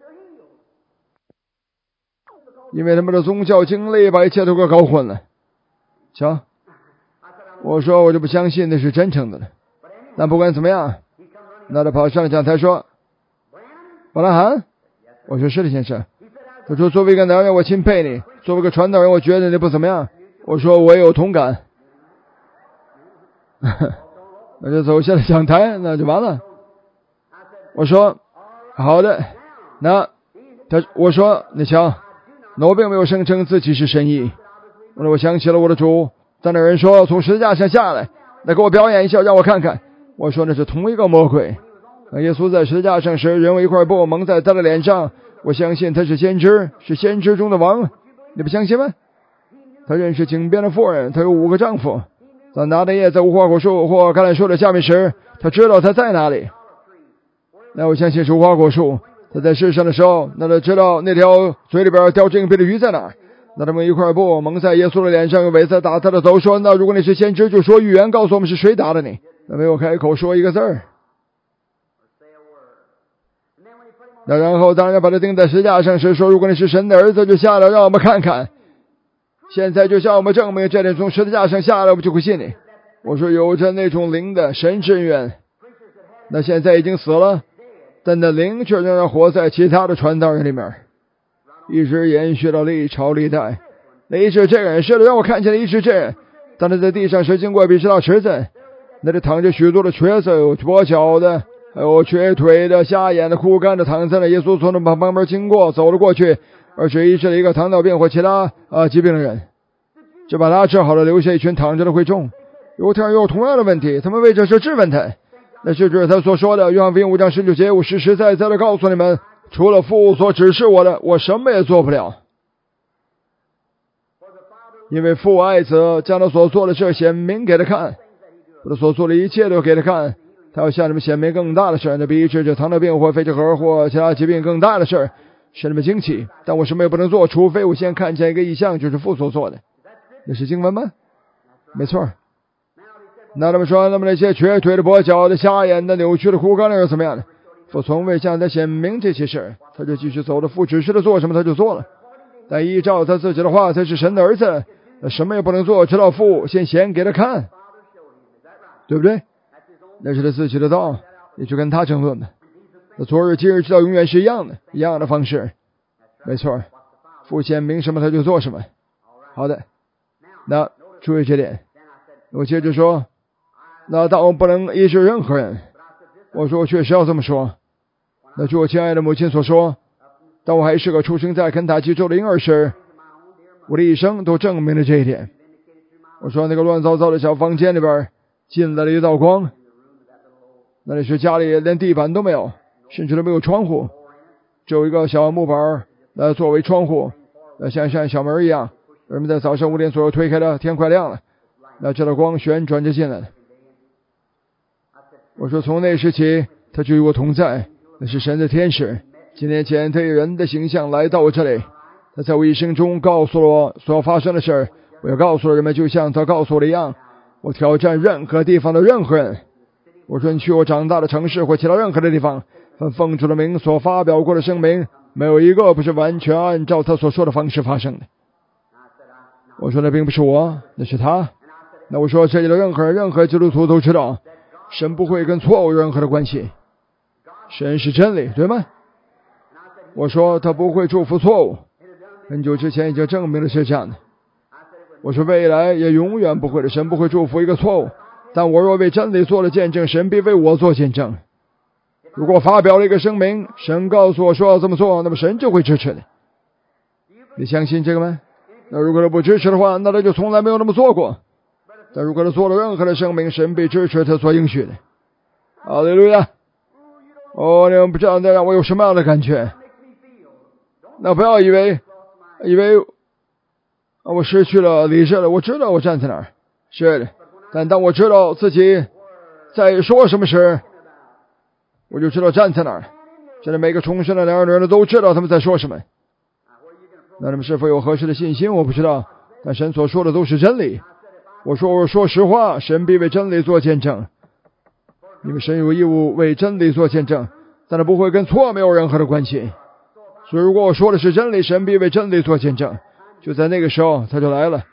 因为他们的宗教经历把一切都给搞混了。瞧，我说我就不相信那是真诚的了。但不管怎么样，那他跑上了讲台说，伯拉罕，我说是的先生。他说作为一个男人我钦佩你，作为一个传道人我觉得你不怎么样。我说我也有同感。那就走下了讲台，那就完了。我说好的，那他我说你瞧，那我并没有声称自己是神医。那我想起了我的主，当那人说从十字架上下来，那给我表演一下让我看看。我说那是同一个魔鬼。那耶稣在十字架上时，人为一块布蒙在他的脸上，我相信他是先知，是先知中的王。你不相信吗？他认识井边的妇人，他有五个丈夫。当拿的叶在无花果树或橄榄树的下面时，他知道他在哪里。那我相信是无花果树。他在世上的时候，那他知道那条嘴里边叼着硬币的鱼在哪儿。那他们一块布蒙在耶稣的脸上，用苇子打他的头，说，那如果你是先知，就说预言，告诉我们是谁打的你。那没有开口说一个字儿。那然后当然把他钉在石架上时说，如果你是神的儿子，就下来让我们看看。现在就向我们证明这点从十字架上下来，我们就会信你。我说有着那种灵的神职人员，那现在已经死了，但那灵却仍然活在其他的传道人里面，一直延续到历朝历代。那一直这个人是的，让我看见了一直这人，当他在地上时经过比士大池子，那里躺着许多的瘸子，有跛脚的，还有瘸腿的、瞎眼的、枯干的，躺在那。耶稣从他旁边经过，走了过去，而且医治了一个糖尿病或其他啊疾病的人，就把他治好了，留下一群躺着的会众。犹太人有同样的问题，他们为这事质问他。那就是他所说的约翰福音五章十九节，我实实在在的告诉你们，除了父所指示我的，我什么也做不了。因为父爱子，将他所做的事显明给他看，把他所做的一切都给他看。他要向你们显明更大的事，那比医治这糖尿病或肺结核或其他疾病更大的事，使你们惊奇。但我什么也不能做，除非我先看见一个异象，就是父所做的。那是经文吗？没错。那他们说，那么那些瘸腿的、跛脚的、瞎眼的、扭曲的、枯干的人怎么样呢？父从未向他显明这些事，他就继续走着，父指示他做什么他就做了。但依照他自己的话，他是神的儿子，什么也不能做，直到父先显给他看，对不对？那是他自己的道，你去跟他争论的。那昨日今日直到永远是一样的，一样的方式。没错， 父显明什么他就做什么。好的，那注意这点。我接着说，那当我不能医治任何人，我说我确实要这么说。那据我亲爱的母亲所说，当我还是个出生在肯塔基州的婴儿时，我的一生都证明了这一点。我说那个乱糟糟的小房间里边进来了一道光，那里是家里连地板都没有，甚至都没有窗户，只有一个小木板来作为窗户，那像扇小门一样。人们在早上五点左右推开了，天快亮了，那这道光旋转着进来了。我说从那时起他就与我同在，那是神的天使。几年前他以人的形象来到我这里，他在我一生中告诉了我所要发生的事儿，我要告诉了人们，就像他告诉我的一样。我挑战任何地方的任何人，我说你去我长大的城市或其他任何的地方，奉奉主的名所发表过的声明，没有一个不是完全按照他所说的方式发生的。我说那并不是我，那是他。那我说这里的任何人任何基督徒都知道，神不会跟错误有任何的关系，神是真理，对吗？我说他不会祝福错误，很久之前已经证明了是这样的。我说未来也永远不会的，神不会祝福一个错误，但我若为真理做了见证，神必为我做见证。如果发表了一个声明，神告诉我说要这么做，那么神就会支持的。你相信这个吗？那如果他不支持的话，那他就从来没有那么做过。但如果他做了任何的声明，神必支持他所应许的。哈利路亚！哦，你们不知道那让我有什么样的感觉？那不要以为以为我失去了理智了，我知道我站在哪儿，是的。但当我知道自己在说什么时，我就知道站在哪儿。现在每个重生的男人都知道他们在说什么。那他们是否有合适的信心我不知道，但神所说的都是真理。我说我说实话，神必为真理做见证，因为神有义务为真理做见证，但他不会跟错没有任何的关系。所以如果我说的是真理，神必为真理做见证。就在那个时候他就来了，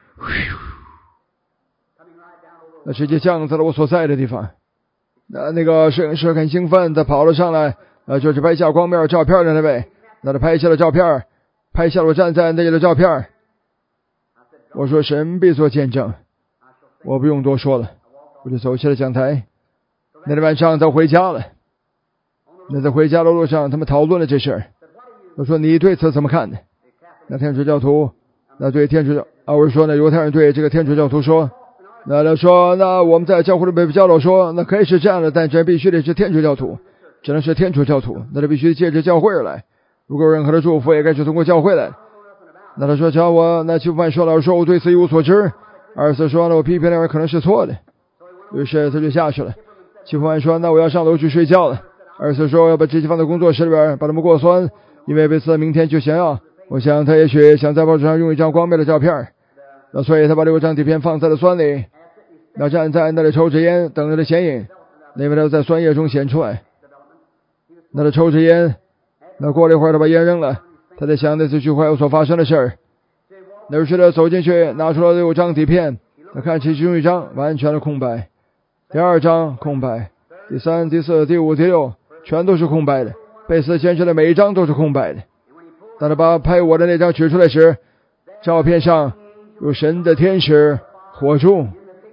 那直接降在了我所在的地方。那那个摄影师很兴奋，他跑了上来，呃，就是拍下光面照片的那位，那他拍下了照片，拍下了我站在那里的照片。我说神必做见证，我不用多说了，我就走下了讲台。那天晚上他回家了，那在回家的路上他们讨论了这事儿。我说你对此怎么看呢？那天主教徒那对天主教啊，我是说呢，犹太人对这个天主教徒说，那他说那我们在教会里被教导说，那可以是这样的，但这必须得是天主教徒，只能是天主教徒，那他必须借着教会而来。如果有任何的祝福，也该是通过教会来。那他说瞧我，那囚犯说老师说我对此一无所知。二次说呢，我批评那人可能是错的。于是他就下去了。囚犯说那我要上楼去睡觉了。二次说要把这些放在工作室里边，把他们过酸，因为贝斯明天就想要。我想他也许想在报纸上用一张光面的照片，那所以他把六张底片放在了酸里，那站在那里抽着烟等着他显影，因为他在酸液中显出来。那他抽着烟，那过了一会儿他把烟扔了，他在想那次聚会有所发生的事儿。那于是他走进去拿出了六张底片，他看其中一张完全的空白，第二张空白，第三、第四、第五、第六全都是空白的，贝斯先生的每一张都是空白的。当他把拍我的那张取出来时，照片上有神的天使火柱。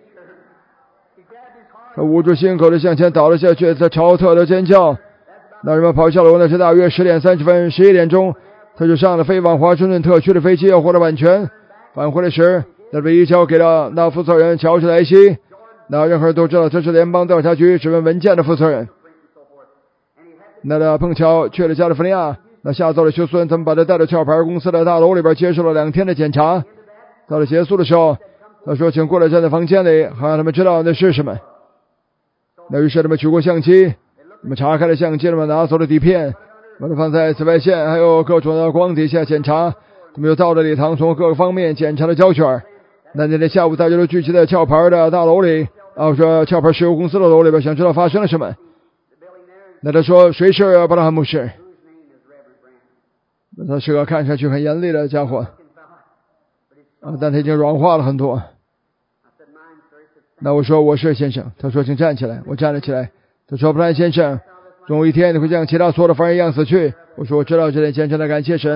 他捂住心口的向前倒了下去，他朝特的尖叫。那人们咆哮了，那是大约十点三十分，十一点钟，他就上了飞往华盛顿特区的飞机，要获得版权。返回来时，那被移交给了那负责人乔治莱西。那任何人都知道这是联邦调查局指纹文件的负责人。那他碰巧去了加利福尼亚。那下到了休斯顿，他们把他带到壳牌公司的大楼里边接受了两天的检查。到了结束的时候，他说请过来站在房间里，好让他们知道那是什么。那于是他们取过相机，他们查开了相机，他们拿走了底片，把它放在紫外线还有各种的光底下检查。他们又到了礼堂，从各个方面检查了胶卷。那那天下午大家都聚集在壳牌的大楼里，啊，说壳牌石油公司的楼里边，想知道发生了什么。那他说谁是亚伯拉罕牧师？他是个看上去很严厉的家伙，啊，但他已经软化了很多。那我说我是先生，他说请站起来，我站了起来。他说布兰先生，总有一天你会像其他所有的犯人一样死去。我说我知道这点，虔诚的感谢神。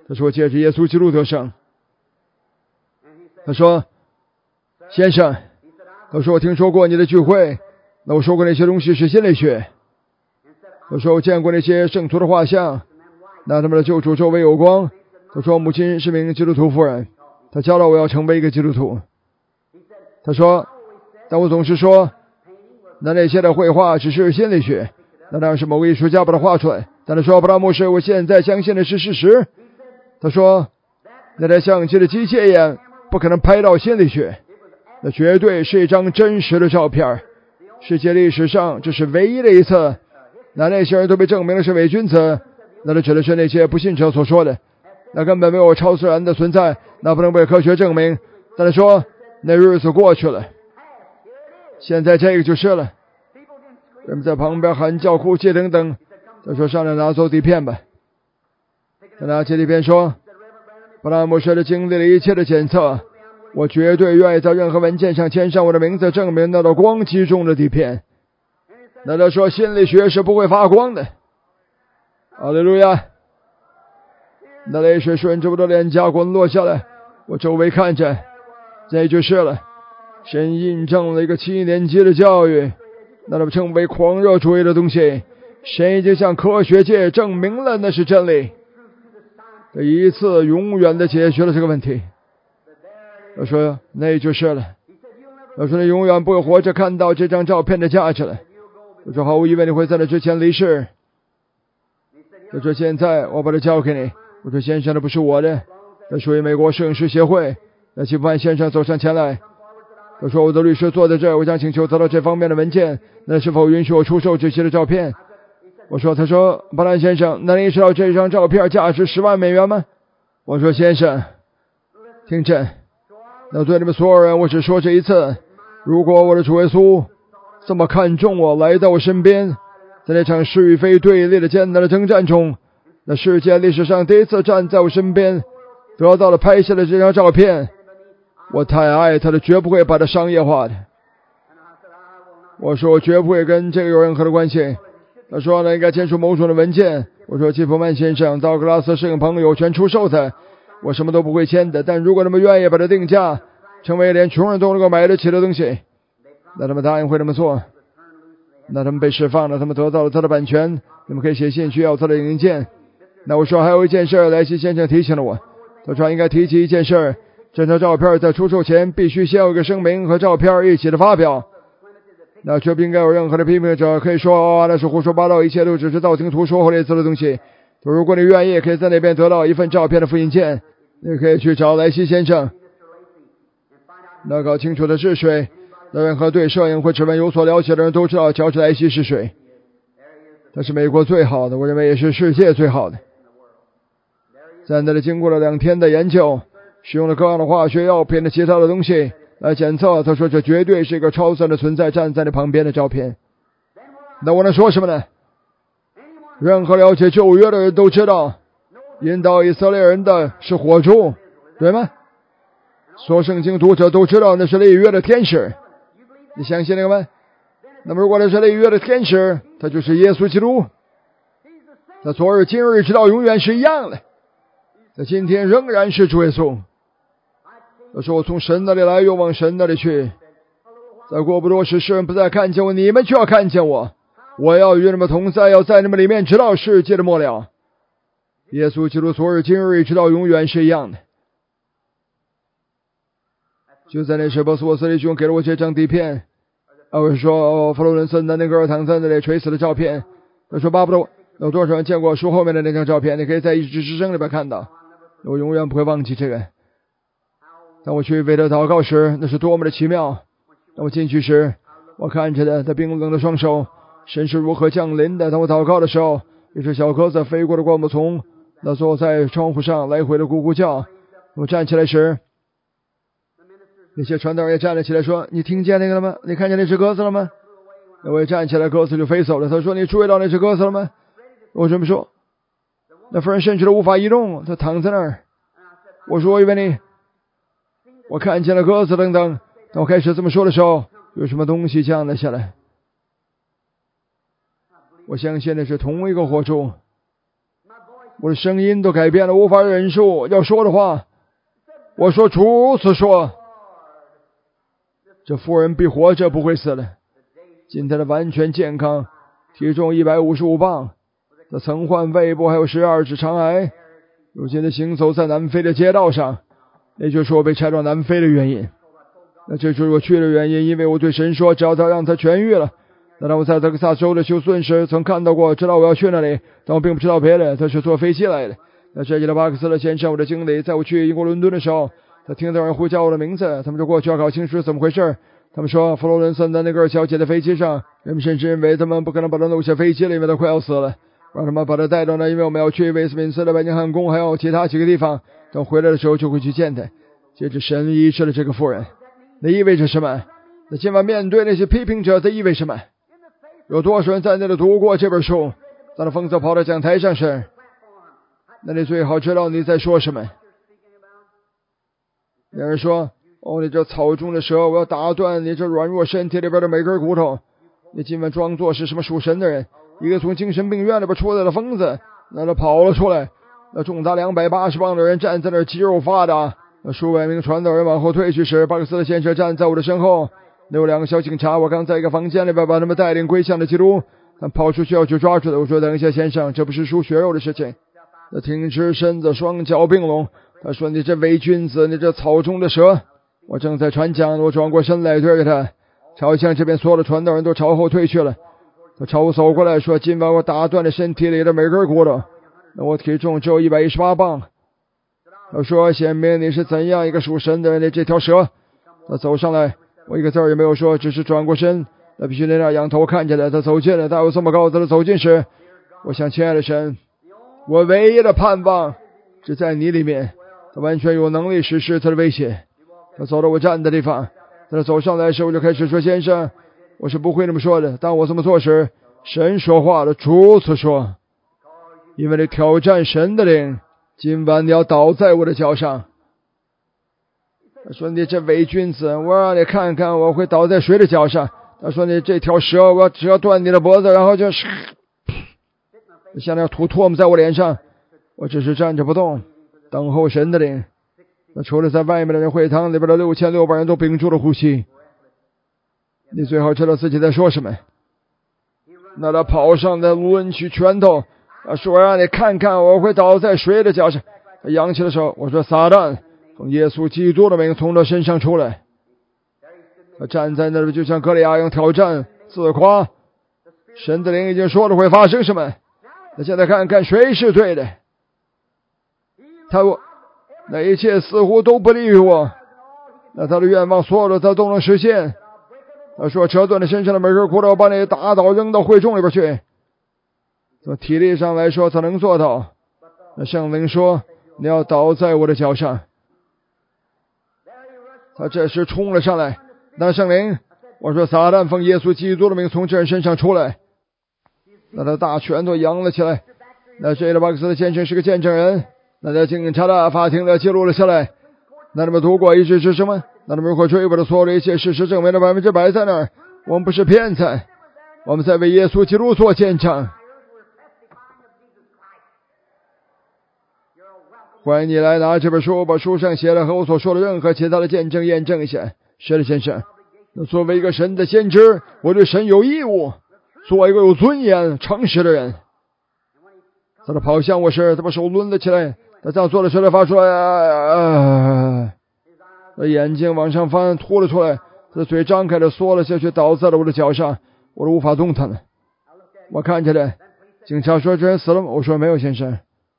他说借着耶稣基督得胜。他说先生，他说我听说过你的聚会，那我说过那些东西是心理学。他说我见过那些圣徒的画像，那他们的救主周围有光。他说母亲是名基督徒夫人，他教导我要成为一个基督徒。他说但我总是说那那些的绘画只是心理学，那当然是某个艺术家把它画出来。但他说布拉姆斯，我现在相信的是事实。他说那台相机的机械眼不可能拍到心理学，那绝对是一张真实的照片。世界历史上这是唯一的一次，那那些人都被证明了是伪君子，那就指的是那些不信者所说的，那根本没有超自然的存在，那不能被科学证明。但他说那日子过去了，现在这个就是了。人们在旁边喊叫哭泣等等。他说上来拿走底片吧。他拿起底片说布拉姆斯的经历了一切的检测，我绝对愿意在任何文件上签上我的名字，证明那道光击中的底片。那他说心理学是不会发光的。哈利路亚。那泪水顺着我的脸颊滚落下来，我周围看着，这就是了。神印证了一个七年级的教育，那他们称为狂热主义的东西，神已经向科学界证明了那是真理，这一次永远的解决了这个问题。他说那就是了。他说你永远不会活着看到这张照片的价值了。我说毫无疑问你会在那之前离世。他说现在我把它交给你。我说先生，那不是我的，那属于美国摄影师协会。那吉普曼先生走上前来，他说我的律师坐在这儿，我想请求得到这方面的文件，那是否允许我出售这些的照片？我说他说巴兰先生，那你知道这张照片价值十万美元吗？我说先生听着，那对你们所有人我只说这一次，如果我的主耶稣这么看重我，来到我身边，在那场是与非对立的艰难的征战中，那世界历史上第一次站在我身边，得到了拍下的这张照片，我太爱他了，绝不会把它商业化的。我说我绝不会跟这个有任何的关系。他说呢应该签署某种的文件。我说吉普曼先生，道格拉斯摄影棚有权出售它，我什么都不会签的，但如果他们愿意把它定价成为连穷人都能够买得起的东西，那他们答应会这么做。那他们被释放了，他们得到了他的版权，你们可以写信需要他的零件。那我说还有一件事，莱西先生提醒了我，他说应该提起一件事，这张照片在出售前必须先有一个声明和照片一起的发表，那绝不应该有任何的批评者可以说哦那是胡说八道，一切都只是道听途说或类似的东西。如果你愿意可以在那边得到一份照片的复印件，你可以去找莱西先生，那搞清楚的是谁。那任何对摄影或指纹有所了解的人都知道乔治莱西是谁，他是美国最好的，我认为也是世界最好的。在那里经过了两天的研究，使用了各样的化学药品的其他的东西来检测，他说这绝对是一个超自然的存在站在你旁边的照片。那我能说什么呢？任何了解旧约的人都知道引导以色列人的是火柱，对吗？所圣经读者都知道那是立约的天使，你相信那个吗？那么如果那是立约的天使，他就是耶稣基督，他昨日今日直到永远是一样的，他今天仍然是主耶稣。他说我从神那里来又往神那里去，再过不多时世人不再看见我，你们就要看见我，我要与你们同在，要在你们里面直到世界的末了。耶稣基督昨日今日直到永远是一样的。就在那时波斯沃斯利兄给了我这张底片，啊，我说哦，弗洛伦森的那个儿躺在那里垂死的照片。他说巴不得有多少人见过书后面的那张照片，你可以在一纸之声里边看到，我永远不会忘记这个。当我去为他祷告时，那是多么的奇妙。当我进去时，我看着他的冰冷的双手，神是如何降临的。当我祷告的时候，一只小鸽子飞过的灌木丛，那坐在窗户上来回的咕咕叫。我站起来时，那些传道人也站了起来说，你听见那个了吗？你看见那只鸽子了吗？那我一站起来，鸽子就飞走了。他说，你注意到那只鸽子了吗？我这么说，那妇人甚至都无法移动，他躺在那儿。我说，我以为你我看见了鸽子等等。当我开始这么说的时候，有什么东西降了下来。我相信那是同一个火柱， 我的声音都改变了，无法忍受要说的话。我说主如此说，这妇人必活着，不会死了。今天的完全健康，体重一百五十五磅，他曾患胃部还有十二指肠癌，如今的行走在南非的街道上，也就是说被拆到南非的原因。那这就是我去的原因，因为我对神说，只要他让他痊愈了。那当我在德克萨斯州的休斯顿时曾看到过，知道我要去那里，但我并不知道别的。他是坐飞机来的。那这里的巴克斯勒先生，我的经理，在我去英国伦敦的时候，他听到人呼叫我的名字，他们就过去要搞清楚怎么回事。他们说佛罗伦森的那个小姐的飞机上，人们甚至认为他们不可能把她弄下飞机里，因为她快要死了，让他们把她带到那，因为我们要去威斯敏斯特的白金汉宫还有其他几个地方，等回来的时候就会去见她。接着神医治了这个妇人。那意味着什么？那今晚面对那些批评者，这意味着什么？有多少人在那里读过这本书？当他疯子跑到讲台上时，那你最好知道你在说什么。有人说，哦，你这草中的蛇，我要打断你这软弱身体里边的每根骨头。你今晚装作是什么属神的人？一个从精神病院里边出来的疯子，那他跑了出来，那重达两百八十磅的人站在那儿，肌肉发达。那数百名传道人往后退去时，巴克斯勒先生站在我的身后。那有两个小警察，我刚在一个房间里边把他们带领归向了基督。他们跑出去要去抓住的。我说，等一下先生，这不是属血肉的事情。他挺直身子，双脚并拢。他说，你这伪君子，你这草中的蛇。我正在传讲，我转过身来对着他，朝向这边所有的传道人都朝后退去了。他朝我走过来说，今晚我打断了身体里的每根骨头。那我体重只有一百一十八磅。他说，显明你是怎样一个属神的人的这条蛇。他走上来，我一个字儿也没有说，只是转过身。他必须那样仰头看见了。他走近了，他有这么高。他走近时，我想，亲爱的神，我唯一的盼望是在你里面。他完全有能力实施他的威胁。他走到我站的地方，他走上来时，我就开始说，先生，我是不会那么说的。当我这么做时，神说话了，主此说，因为你挑战神的灵，今晚你要倒在我的脚上。他说，你这伪君子，我让你看看我会倒在谁的脚上。他说，你这条蛇，我要折断你的脖子，然后就像那吐唾沫在我脸上。我只是站着不动，等候神的灵。那除了在外面的人，会堂里边的六千六百人都屏住了呼吸。你最好知道自己在说什么。那他跑上来抡起拳头，他说，让你看看我会倒在谁的脚上。他扬起了手，我说，撒旦，奉耶稣基督的名从他身上出来。他站在那里，就像歌利亚一样挑战自夸。神的灵已经说了会发生什么。那现在看看谁是对的。他那一切似乎都不利于我。那他的愿望所有的他都能实现。他说，折断了身上的每根骨头，把你打倒扔到会众里边去。从体力上来说他能做到。那圣灵说，你要倒在我的脚上。他这时冲了上来。那圣灵，我说，撒旦，奉耶稣基督的名从这人身上出来。那他大拳头扬了起来。那这里的巴克斯的先生是个见证人。那在警察的法庭的记录了下来。那他们读过一直是什么？那他们如何追捕的所有的一切事实证明了百分之百在那儿。我们不是骗子，我们在为耶稣基督做见证。欢迎你来拿这本书，把书上写的和我所说的任何其他的见证验证一下。是的，先生。那作为一个神的先知，我对神有义务，做一个有尊严诚实的人。当他跑向我时，他把手抡了起来。他这样做的时候，他发出来啊，他眼睛往上翻，吐了出来。他的嘴张开了，缩了下去，倒在了我的脚上。我都无法动弹了。我看见了。警察说，这人死了吗？我说，没有，先生。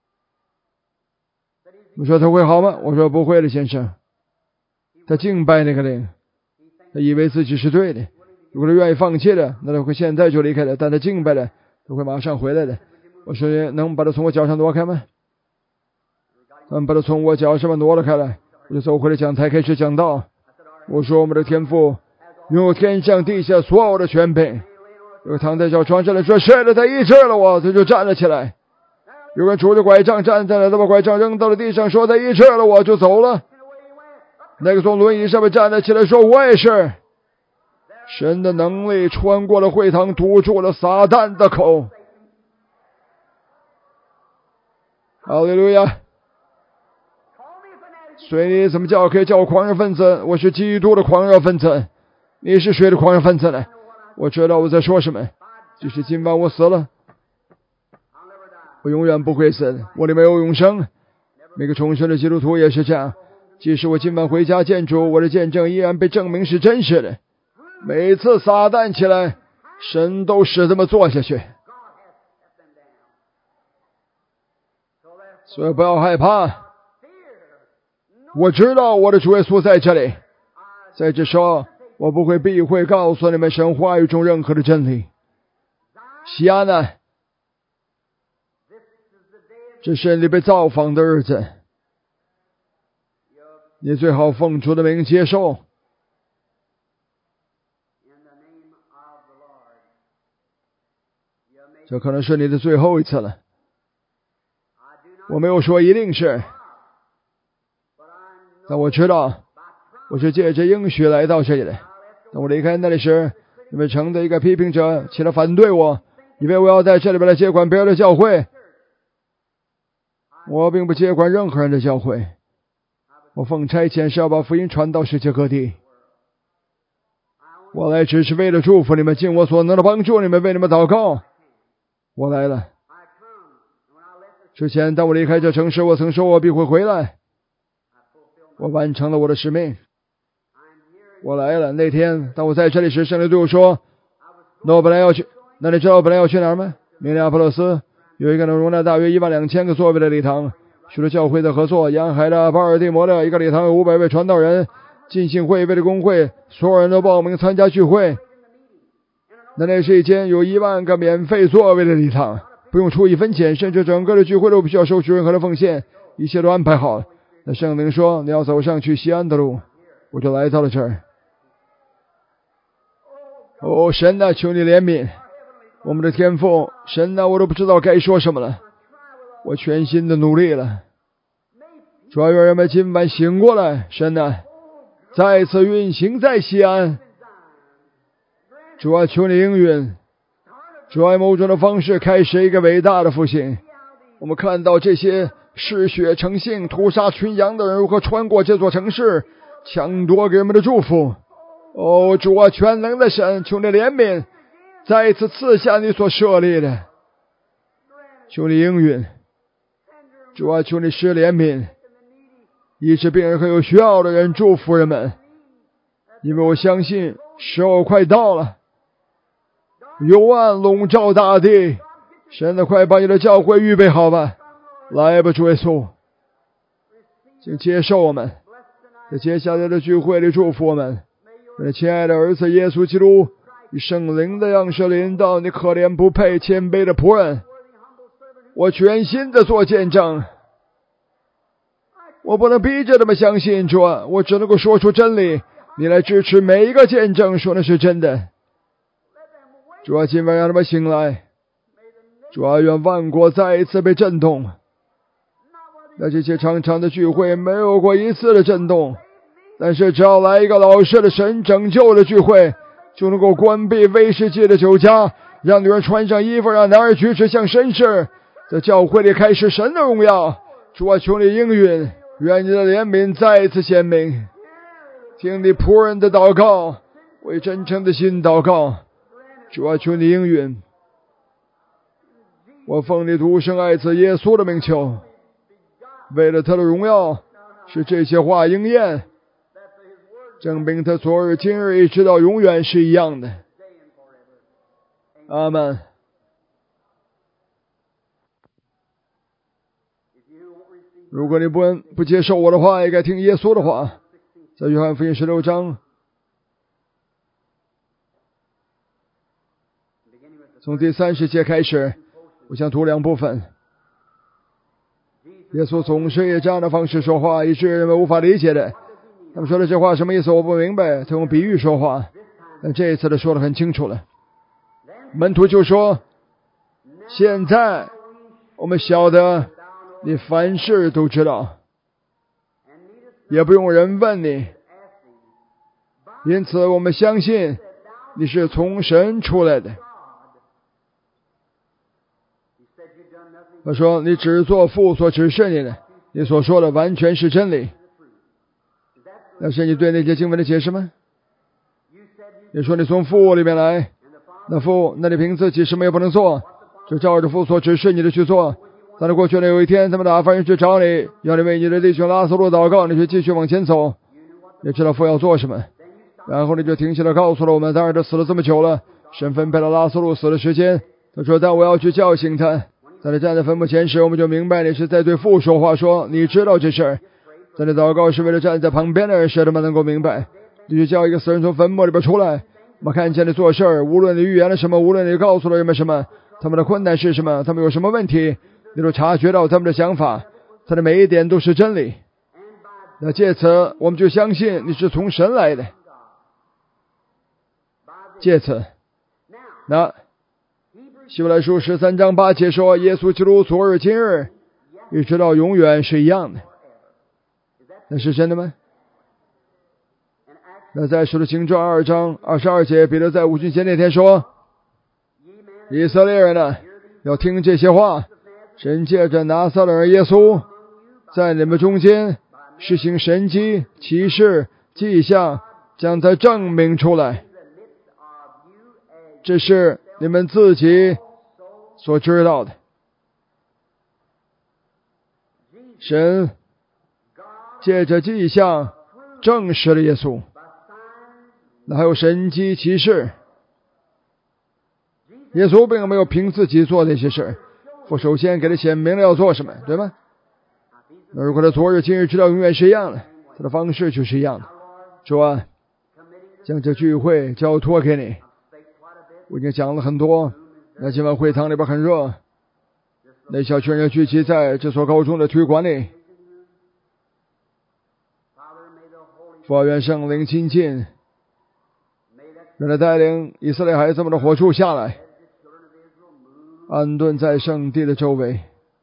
你说他会好吗？我说，不会的，先生。他敬拜那个灵，他以为自己是对的。如果他愿意放弃的，那他会现在就离开的。但他敬拜的，他会马上回来的。我说，能把他从我脚上挪开吗？他们把他从我脚上挪了开来。我就走回了讲台，开始讲道。我说，我们的天父拥有天上地下所有的权柄。有个躺在小床上的说，是的，他医治了我。他就站了起来。有人拄着拐杖站在那，他把拐杖扔到了地上，说他医治了我，就走了。那个从轮椅上面站了起来，说，我也是。神的能力穿过了会堂，堵住了撒旦的口。 哈利路亚！随你怎么叫，可以叫我狂热分子，我是基督的狂热分子。你是谁的狂热分子呢？我知道我在说什么，就是今晚我死了，我永远不会死，我里面有永生。每个重生的基督徒也是这样，即使我今晚回家见主，我的见证依然被证明是真实的。每次撒旦起来，神都使他们做下去，所以不要害怕。我知道我的主耶稣在这里，在这时候我不会避讳告诉你们神话语中任何的真理。西安呢，这是你被造访的日子，你最好奉主的名接受。这可能是你的最后一次了，我没有说一定是，但我知道我是借着应许来到这里的。当我离开那里时，你们城的一个批评者起来反对我，以为我要在这里边来接管别人的教会。我并不接管任何人的教会，我奉差遣是要把福音传到世界各地。我来只是为了祝福你们，尽我所能的帮助你们，为你们祷告。我来了。之前当我离开这城市，我曾说我必会回来，我完成了我的使命。我来了。那天当我在这里时，圣灵对我说，那我本来要去，那你知道我本来要去哪儿吗？明尼阿波勒斯有一个能容纳大约一万两千个座位的礼堂，许多教会的合作，沿海的巴尔的摩的一个礼堂有五百位传道人，浸信会为了工会，所有人都报名参加聚会。那那是一间有一万个免费座位的礼堂，不用出一分钱，甚至整个的聚会都不需要收取任何的奉献，一切都安排好了。那圣灵说你要走上去西安的路，我就来到了这儿。哦，神啊，求你怜悯我们的天父，神啊，我都不知道该说什么了，我全心的努力了。主要愿人们今晚醒过来，神啊，再次运行在西安。主啊，求你应允，主啊，某种的方式开始一个伟大的复兴。我们看到这些嗜血成性、屠杀群羊的人如何穿过这座城市，抢夺给人们的祝福。哦，主啊，全能的神，求你怜悯，再一次赐下你所设立的，求你应允。主啊，求你施怜悯，医治病人和有需要的人，祝福人们，因为我相信时候快到了。幽暗笼罩大地，神的快把你的教会预备好吧，来吧，主耶稣，请接受我们，在接下来的聚会里祝福我们。我的亲爱的儿子耶稣基督，以圣灵的样式临到你可怜不配谦卑的仆人，我全心的做见证。我不能逼着他们相信主啊，我只能够说出真理，你来支持每一个见证，说的是真的。主啊，今晚让他们醒来。主啊，愿万国再一次被震动。那这些长长的聚会没有过一次的震动，但是只要来一个老式的神拯救的聚会，就能够关闭威士忌的酒家，让女人穿上衣服，让男儿举止像绅士，在教会里开始神的荣耀。主啊，求你应允，愿你的怜悯再一次显明。听你仆人的祷告，为真诚的心祷告。主啊，求你应允。我奉你独生爱子耶稣的名求，为了他的荣耀，使这些话应验，证明他昨日今日一直到永远是一样的。阿们。如果你不不接受我的话，也该听耶稣的话。在约翰福音十六章，从第三十节开始，我想读两部分。耶稣总是以这样的方式说话，以致人们无法理解的。他们说的这话什么意思我不明白，他用比喻说话，但这一次他说得很清楚了。门徒就说，现在我们晓得你凡事都知道，也不用人问你，因此我们相信你是从神出来的。 他说你只做父所指示你的，你所说的完全是真理。那是你对那些经文的解释吗？你说你从父里面来，那父那你凭自己什么也不能做，就照着父所指示你的去做。在那过去的有一天，他们打发人去找你，要你为你的弟兄拉撒路祷告，你却继续往前走。你知道父要做什么，然后你就停下来告诉了我们，当然他死了这么久了，神分配了拉撒路死的时间。他说但我要去叫醒他。在你站在坟墓前时，我们就明白你是在对父说话，说你知道这事儿。在你祷告是为了站在旁边的人，使他们能够明白。你去叫一个死人从坟墓里边出来，我们看见你做事儿，无论你预言了什么，无论你告诉了人们什么，他们的困难是什么，他们有什么问题，你都察觉到他们的想法，他的每一点都是真理。那借此我们就相信你是从神来的。借此，那希伯来书十三章八节说，耶稣基督昨日今日一直到永远是一样的。那是真的吗？那在使徒行传二章二十二节，彼得在五旬节那天说，以色列人呢，要听这些话，神借着拿撒勒人耶稣在你们中间实行神迹奇事迹象，将它证明出来。这是你们自己所知道的。神借着迹象证实了耶稣，那还有神迹奇事。耶稣并没有凭自己做那些事，父首先给他显明了要做什么，对吗？那如果他昨日今日直到永远是一样的，他的方式就是一样的。主啊，将这聚会交托给你。我已经讲了很多，那今晚会堂里边很热，那小群人聚集在这所高中的体育馆里。父啊，愿圣灵亲近，愿他带领以色列孩子们的火柱下来，安顿在圣地的周围，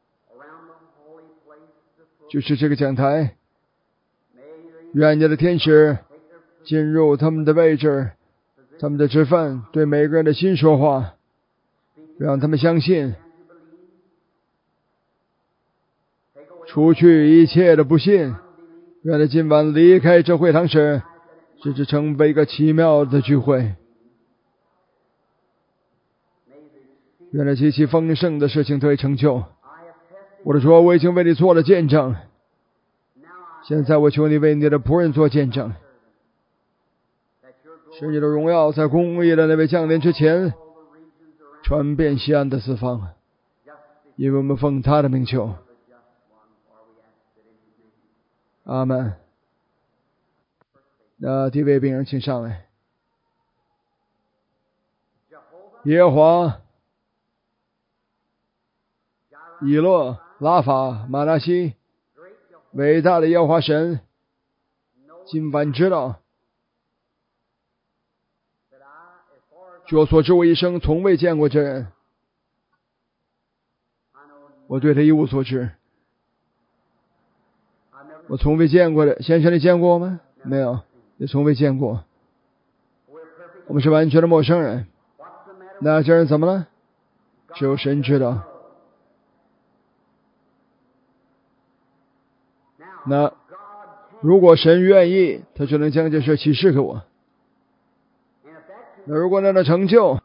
就是这个讲台。愿你的天使进入他们的位置，他们的职分，对每个人的心说话，让他们相信，除去一切的不信。愿他今晚离开这会堂时，这只成为一个奇妙的聚会。愿他极其丰盛的事情得以成就。我的主，我已经为你做了见证，现在我求你为你的仆人做见证，使你的荣耀在公义的那位降临之前传遍西安的四方，因为我们奉他的名求。阿们。那第一位病人请上来。耶和华、以勒、拉法、马拉西，伟大的耶和华神，今晚知道，据我所知，我一生从未见过这人，我对他一无所知。我从未见过的，先生你见过吗？没有，也从未见过。我们是完全的陌生人。那这人怎么了？只有神知道。那如果神愿意，他就能将这事启示给我。那如果那能成就，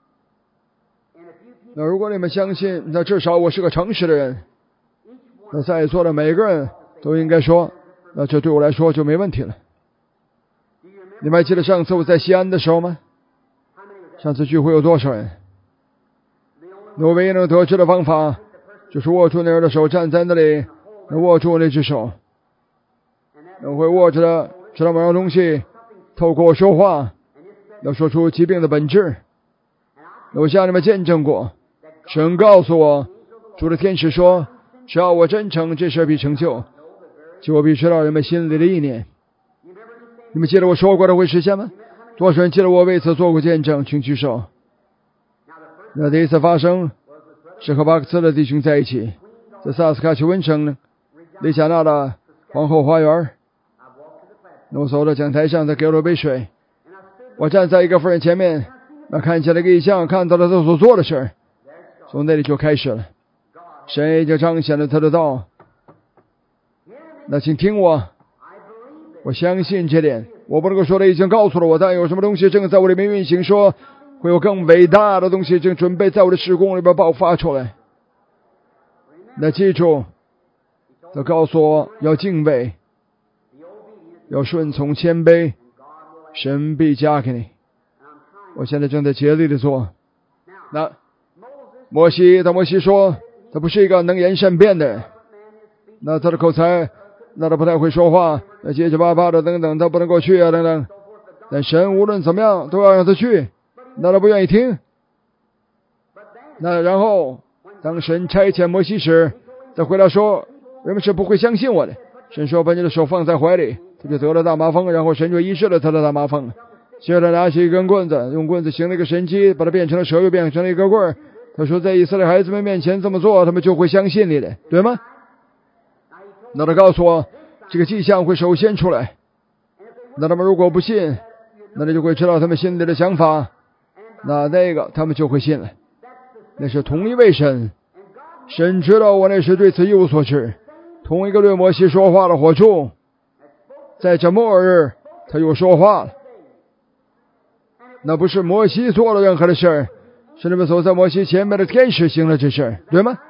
那如果你们相信，那至少我是个诚实的人，那在座的每个人都应该说，那这对我来说就没问题了。你们还记得上次我在西安的时候吗？上次聚会有多少人？我唯一能得知的方法，就是握住那人的手，站在那里，能握住那只手，能会握着的，知道某样东西，透过我说话，要说出疾病的本质。我向你们见证过，神告诉我，主的天使说，只要我真诚，这事必成就，就我必知道人们心里的意念。你们记得我说过的会实现吗？多少人记得我为此做过见证？请举手。那第一次发生是和巴克斯的弟兄在一起，在萨斯卡丘温城利加纳的皇后花园。那我走到讲台上，他给了我杯水。我站在一个妇人前面，那看起来一个异象，看到了他所做的事，从那里就开始了。 神已经彰显了他的道。那请听我，我相信这点。我不能够说他已经告诉了我，但有什么东西正在我里面运行，说会有更伟大的东西正准备在我的事工里边爆发出来。那记住，他告诉我要敬畏，要顺从谦卑，神必加给你。我现在正在竭力的做。那摩西，当摩西说他不是一个能言善辩的人，那他的口才，那他不太会说话，那结结巴巴的等等，他不能够去啊等等。但神无论怎么样都要让他去，那他不愿意听。那然后当神差遣摩西时，他回答说人们是不会相信我的。神说把你的手放在怀里，他就得了大麻风，然后神就医治了他的大麻风。接着拿起一根棍子，用棍子行了一个神迹，把它变成了蛇，又变成了一个棍儿。他说在以色列孩子们面前这么做，他们就会相信你的，对吗？那他告诉我这个迹象会首先出来，那他们如果不信，那你就会知道他们心里的想法，那那个他们就会信了。那是同一位神，神知道我那时对此一无所知。同一个对摩西说话的火柱，在这末日他又说话了。那不是摩西做了任何的事儿，是你们走在摩西前面的天使行了这事儿，对吗？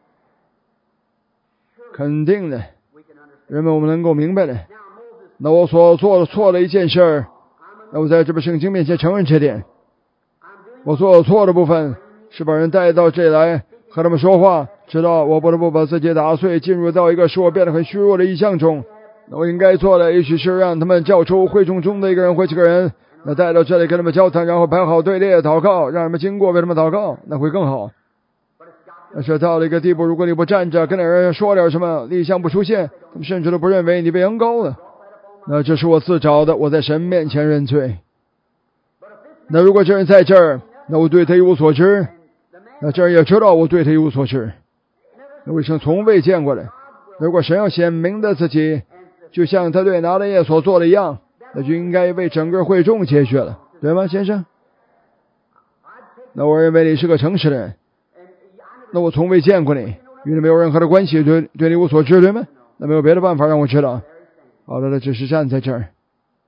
肯定的，人们我们能够明白的。那我所做的错了一件事儿，那我在这本圣经面前承认这点。我做错的部分是把人带到这里来和他们说话，直到我不得不把自己打碎，进入到一个使我变得很虚弱的意象中。那我应该做的也许是让他们叫出会众中的一个人或几个人，那带到这里跟他们交谈，然后排好队列祷告，让他们经过为他们祷告，那会更好。但是到了一个地步，如果你不站着跟那人说点什么，异象不出现，他们甚至都不认为你被恩膏了，那这是我自找的，我在神面前认罪。那如果这人在这儿，那我对他一无所知，那这人也知道我对他一无所知，那我是从未见过的。如果神要显明的自己，就像他对拿了耶所做的一样，那就应该为整个会众解决了，对吗，先生？那我认为你是个诚实的人，那我从未见过你，与你没有任何的关系，对对你无所知，对吗？那没有别的办法让我知道。好的，只是站在这儿。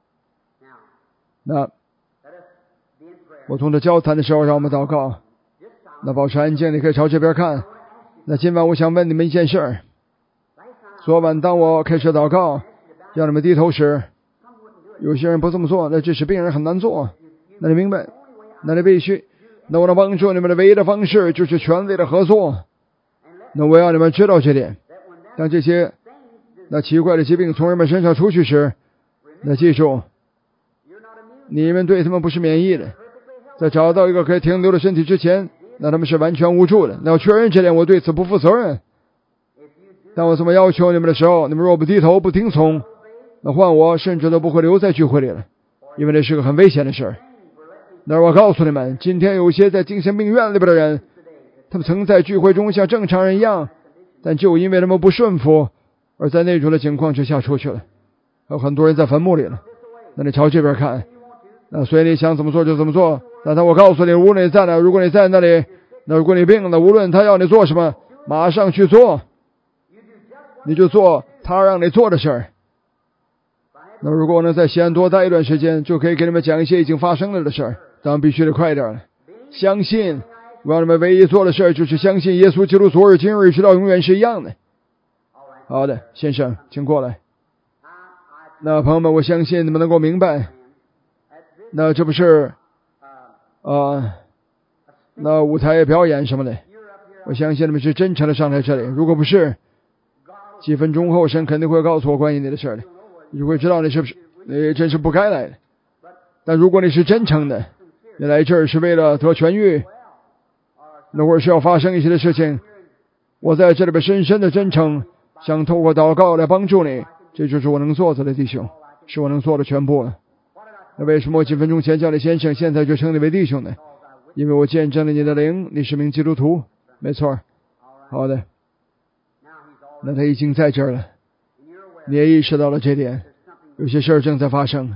那我同他交谈的时候，让我们祷告。那保持安静，你可以朝这边看。那今晚我想问你们一件事儿。昨晚当我开始祷告，让你们低头时，有些人不这么做，那这是病人很难做。那你明白？那你必须。那我能帮助你们的唯一的方式就是权力的合作。那我要你们知道这点。当这些那奇怪的疾病从人们身上出去时，那记住，你们对他们不是免疫的。在找到一个可以停留的身体之前，那他们是完全无助的。那要确认这点，我对此不负责任。当我这么要求你们的时候，你们若不低头不听从，那换我甚至都不会留在聚会里了，因为这是个很危险的事儿。那我告诉你们，今天有些在精神病院里边的人，他们曾在聚会中像正常人一样，但就因为他们不顺服，而在那种的情况之下出去了。还有很多人在坟墓里了。那你朝这边看，那所以你想怎么做就怎么做。但他我告诉你，无论你在哪，如果你在那里，那如果你病了，无论他要你做什么，马上去做，你就做他让你做的事儿。那如果我能在西安多待一段时间，就可以给你们讲一些已经发生了的事儿。当然必须得快点了。相信我要你们唯一做的事儿就是相信耶稣基督昨日今日直到永远是一样的。好的，先生请过来。那朋友们，我相信你们能够明白，那这不是呃那舞台表演什么的，我相信你们是真诚的上来这里。如果不是，几分钟后神肯定会告诉我关于你的事的，你就会知道你是不是你真是不该来的。但如果你是真诚的，你来这儿是为了得痊愈，那会儿是要发生一些的事情，我在这里边深深的真诚，想透过祷告来帮助你，这就是我能做的，弟兄，是我能做的全部了。那为什么我几分钟前叫你先生，现在就称你为弟兄呢？因为我见证了你的灵，你是名基督徒，没错。好的，那他已经在这儿了，你也意识到了这点，有些事儿正在发生。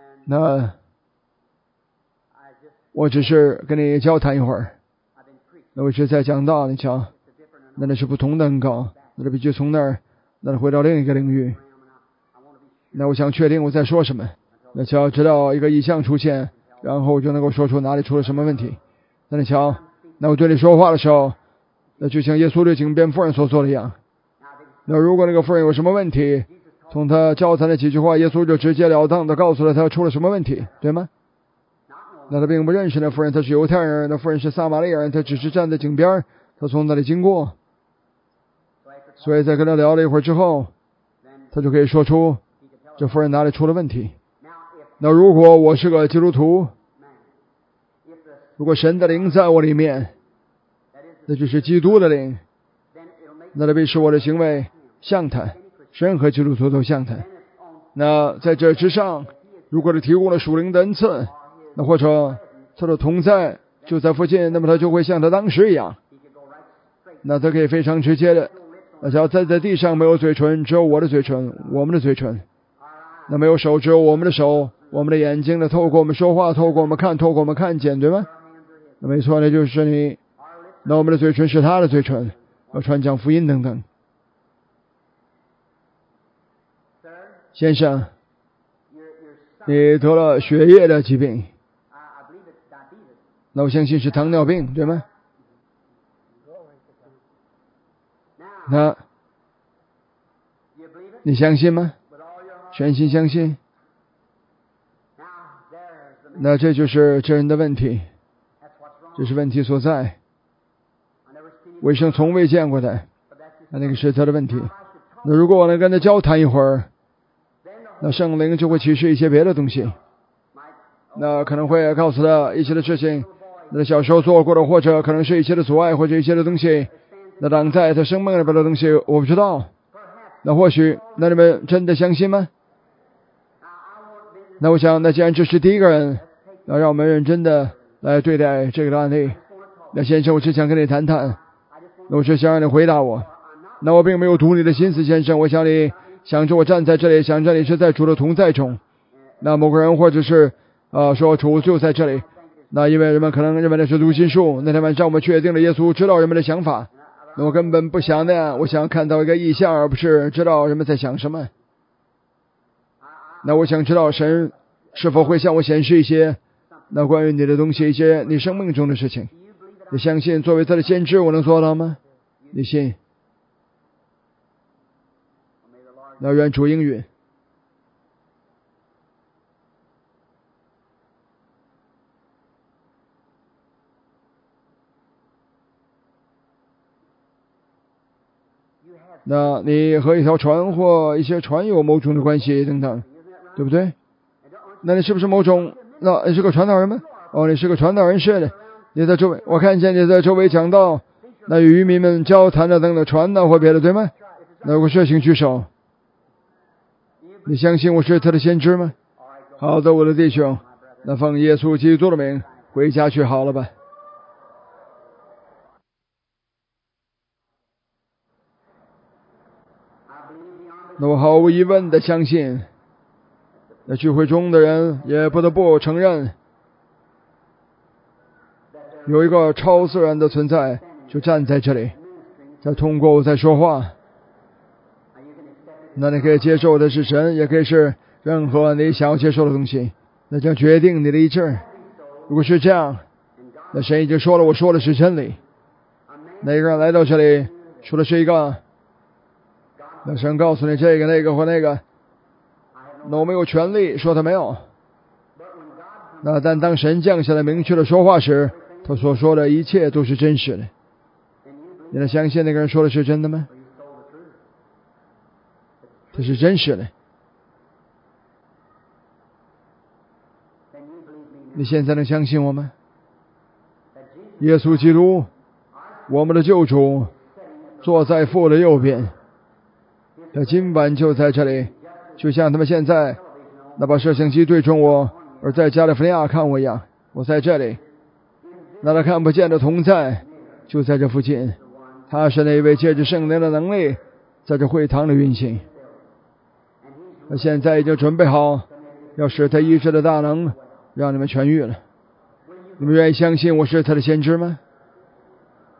那我只是跟你交谈一会儿， 那我是在讲道，你瞧，那那是不同的恩膏，那必须从那儿，那回到另一个领域。那我想确定我在说什么，那瞧，直到一个异象出现，然后我就能够说出哪里出了什么问题。那你瞧，那我对你说话的时候，那就像耶稣对井边妇人所做的一样。那如果那个妇人有什么问题，从他交谈的几句话，耶稣就直截了当的告诉了他出了什么问题，对吗？那他并不认识那妇人，他是犹太人，那妇人是撒玛利亚人，他只是站在井边，他从那里经过。所以在跟他聊了一会儿之后，他就可以说出这妇人哪里出了问题。那如果我是个基督徒，如果神的灵在我里面，那就是基督的灵，那这必使我的行为像他，任何基督徒都像他。那在这之上，如果他提供了属灵的恩赐，那或者他的同在就在附近，那么他就会像他当时一样，那他可以非常直接的，那只要站在地上没有嘴唇，只有我的嘴唇，我们的嘴唇，那没有手，只有我们的手，我们的眼睛呢，透过我们说话，透过我们看，透过我们看见，对吗？那没错，那就是你，那我们的嘴唇是他的嘴唇，要传讲福音等等。先生，你得了血液的疾病，那我相信是糖尿病，对吗？那你相信吗？全心相信？那这就是这人的问题，这是问题所在。我一生从未见过他，那那个是他的问题。那如果我能跟他交谈一会儿，那圣灵就会启示一些别的东西，那可能会告诉他一些的事情，那小时候做过的，或者可能是一些的阻碍，或者一些的东西，那挡在他生命里边的东西，我不知道。那或许，那你们真的相信吗？那我想，那既然这是第一个人，那让我们认真的来对待这个案例。那先生，我只想跟你谈谈，那我只想让你回答我。那我并没有读你的心思，先生，我想你想着我站在这里，想着你是在主的同在中。那某个人或者是呃说主就在这里，那因为人们可能认为那是读心术。那天晚上我们确定了耶稣知道人们的想法，那我根本不想那样，我想看到一个意象，而不是知道人们在想什么。那我想知道神是否会向我显示一些那关于你的东西，一些你生命中的事情。你相信作为他的先知我能做到吗？你信？那愿主应允。那你和一条船或一些船有某种的关系等等，对不对？那你是不是某种，那你是个传道人吗？哦，你是个传道人，是的。你在周围，我看见你在周围讲道，那与渔民们交谈的等等船呢或别的，对吗？那如果是，请举手。你相信我是他的先知吗？好的，我的弟兄，那奉耶稣基督的名回家去好了吧。那我毫无疑问的相信，那聚会中的人也不得不承认，有一个超自然的存在就站在这里，在通过我在说话。那你可以接受的是神，也可以是任何你想要接受的东西，那将决定你的意志。如果是这样，那神已经说了，我说的是真理。那一个人来到这里说的是一个，那神告诉你这个那个或那个，那我没有权利说他没有。那但当神降下来明确的说话时，他所说的一切都是真实的。你能相信那个人说的是真的吗？这是真实的。你现在能相信我吗？耶稣基督，我们的救主，坐在父的右边，他今晚就在这里，就像他们现在那把摄像机对准我，而在加利福尼亚看我一样。我在这里，那他看不见的同在就在这附近。他是那位借着圣灵的能力在这会堂里运行。他现在已经准备好要使他医治的大能让你们痊愈了。你们愿意相信我是他的先知吗？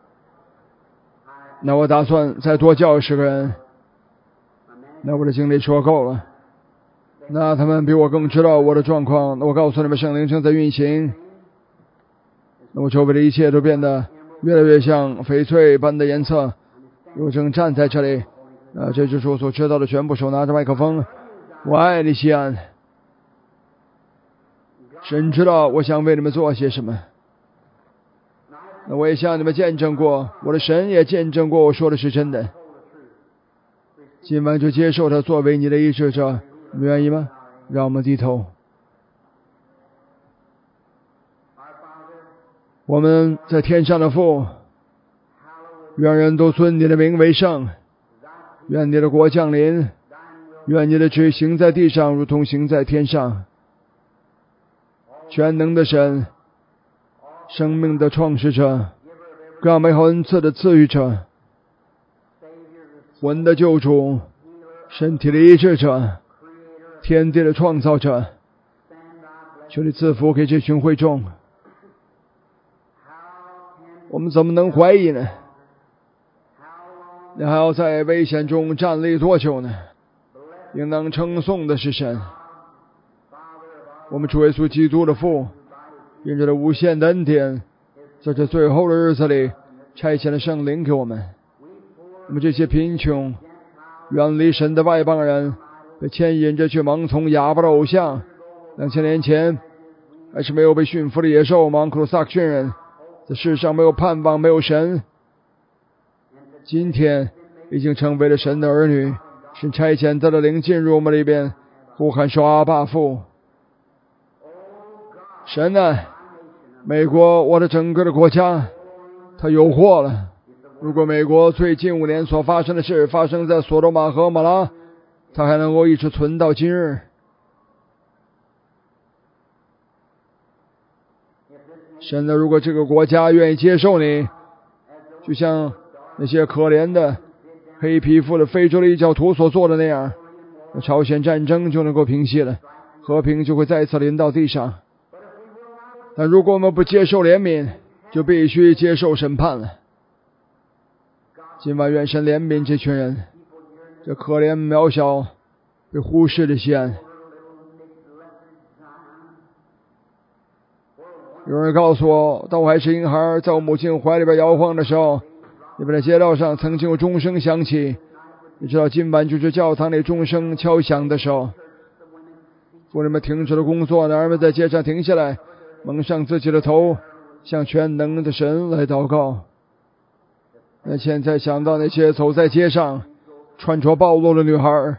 那我打算再多叫十个人。那我的经理说够了。那他们比我更知道我的状况。那我告诉你们，圣灵正在运行。那我周围的一切都变得越来越像翡翠般的颜色。我正站在这里，啊，这就是我所知道的全部。手拿着麦克风，我爱你，西安。神知道我想为你们做些什么。那我也向你们见证过，我的神也见证过我说的是真的。今晚就接受他作为你的医治者，你们愿意吗？让我们低头。我们在天上的父，愿人都尊你的名为圣，愿你的国降临，愿你的旨行在地上如同行在天上。全能的神，生命的创始者，各美好恩赐的赐予者，魂的救主，身体的医治者，天地的创造者，求你赐福给这群会众。我们怎么能怀疑呢？你还要在危险中站立多久呢？应当称颂的是神，我们主耶稣基督的父，因着这无限的恩典，在这最后的日子里差遣了圣灵给我们。我们这些贫穷远离神的外邦人，被牵引着去盲从哑巴的偶像。两千年前还是没有被驯服的野兽芒库鲁萨克逊人，在世上没有盼望，没有神。今天已经成为了神的儿女，神差遣他的灵进入我们里边，呼喊说阿爸父。神啊，美国我的整个的国家他有祸了。如果美国最近五年所发生的事发生在索多玛和马拉，他还能够一直存到今日。神啊，如果这个国家愿意接受你，就像那些可怜的黑皮肤的非洲的异教徒所做的那样，朝鲜战争就能够平息了，和平就会再次临到地上。但如果我们不接受怜悯，就必须接受审判了。今晚愿神怜悯这群人，这可怜渺小被忽视的西安。有人告诉我，当我还是婴孩，在我母亲怀里边摇晃的时候，那边的街道上曾经有钟声响起。你知道今晚就是教堂里钟声敲响的时候，妇女们停止了工作，男人们在街上停下来，蒙上自己的头，向全能的神来祷告。那现在想到那些走在街上穿着暴露的女孩，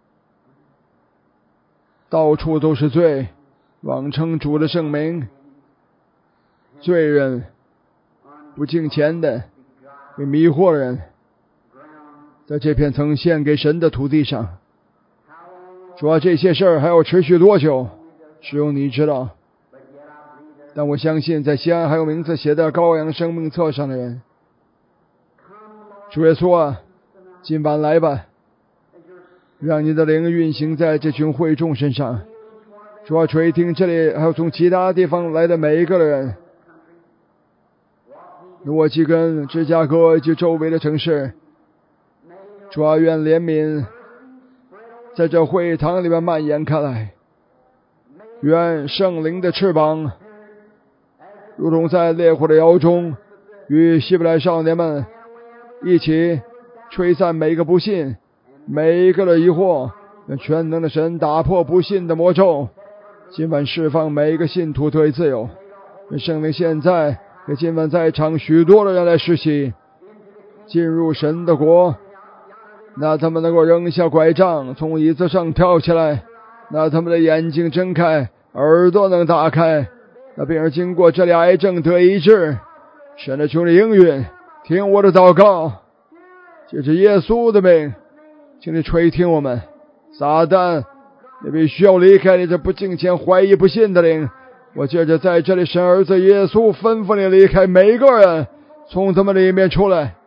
到处都是罪，妄称主的圣名，罪人，不敬虔的，被迷惑的人，在这片曾献给神的土地上。主要这些事儿还要持续多久，只有你知道。但我相信在西安还有名字写在羔羊生命册上的人。主耶稣啊，今晚来吧，让你的灵运行在这群会众身上。主要垂听这里还有从其他地方来的每一个人，诺基根、芝加哥以及周围的城市。主要愿怜悯在这会堂里面蔓延开来，愿圣灵的翅膀如同在烈火的窑中与希伯来少年们一起吹散每一个不信，每一个的疑惑，让全能的神打破不信的魔咒，今晚释放每一个信徒得以自由。愿圣灵现在给今晚在场许多的人来实习，进入神的国。那他们能够扔下拐杖，从椅子上跳起来，那他们的眼睛睁开，耳朵能打开，那病人经过这里癌症得医治。神的求你应允，听我的祷告，借着耶稣的名，请你垂听我们。撒旦，你必须要离开你这不敬虔怀疑不信的灵。我借着在这里神儿子耶稣吩咐你离开每一个人，从他们里面出来。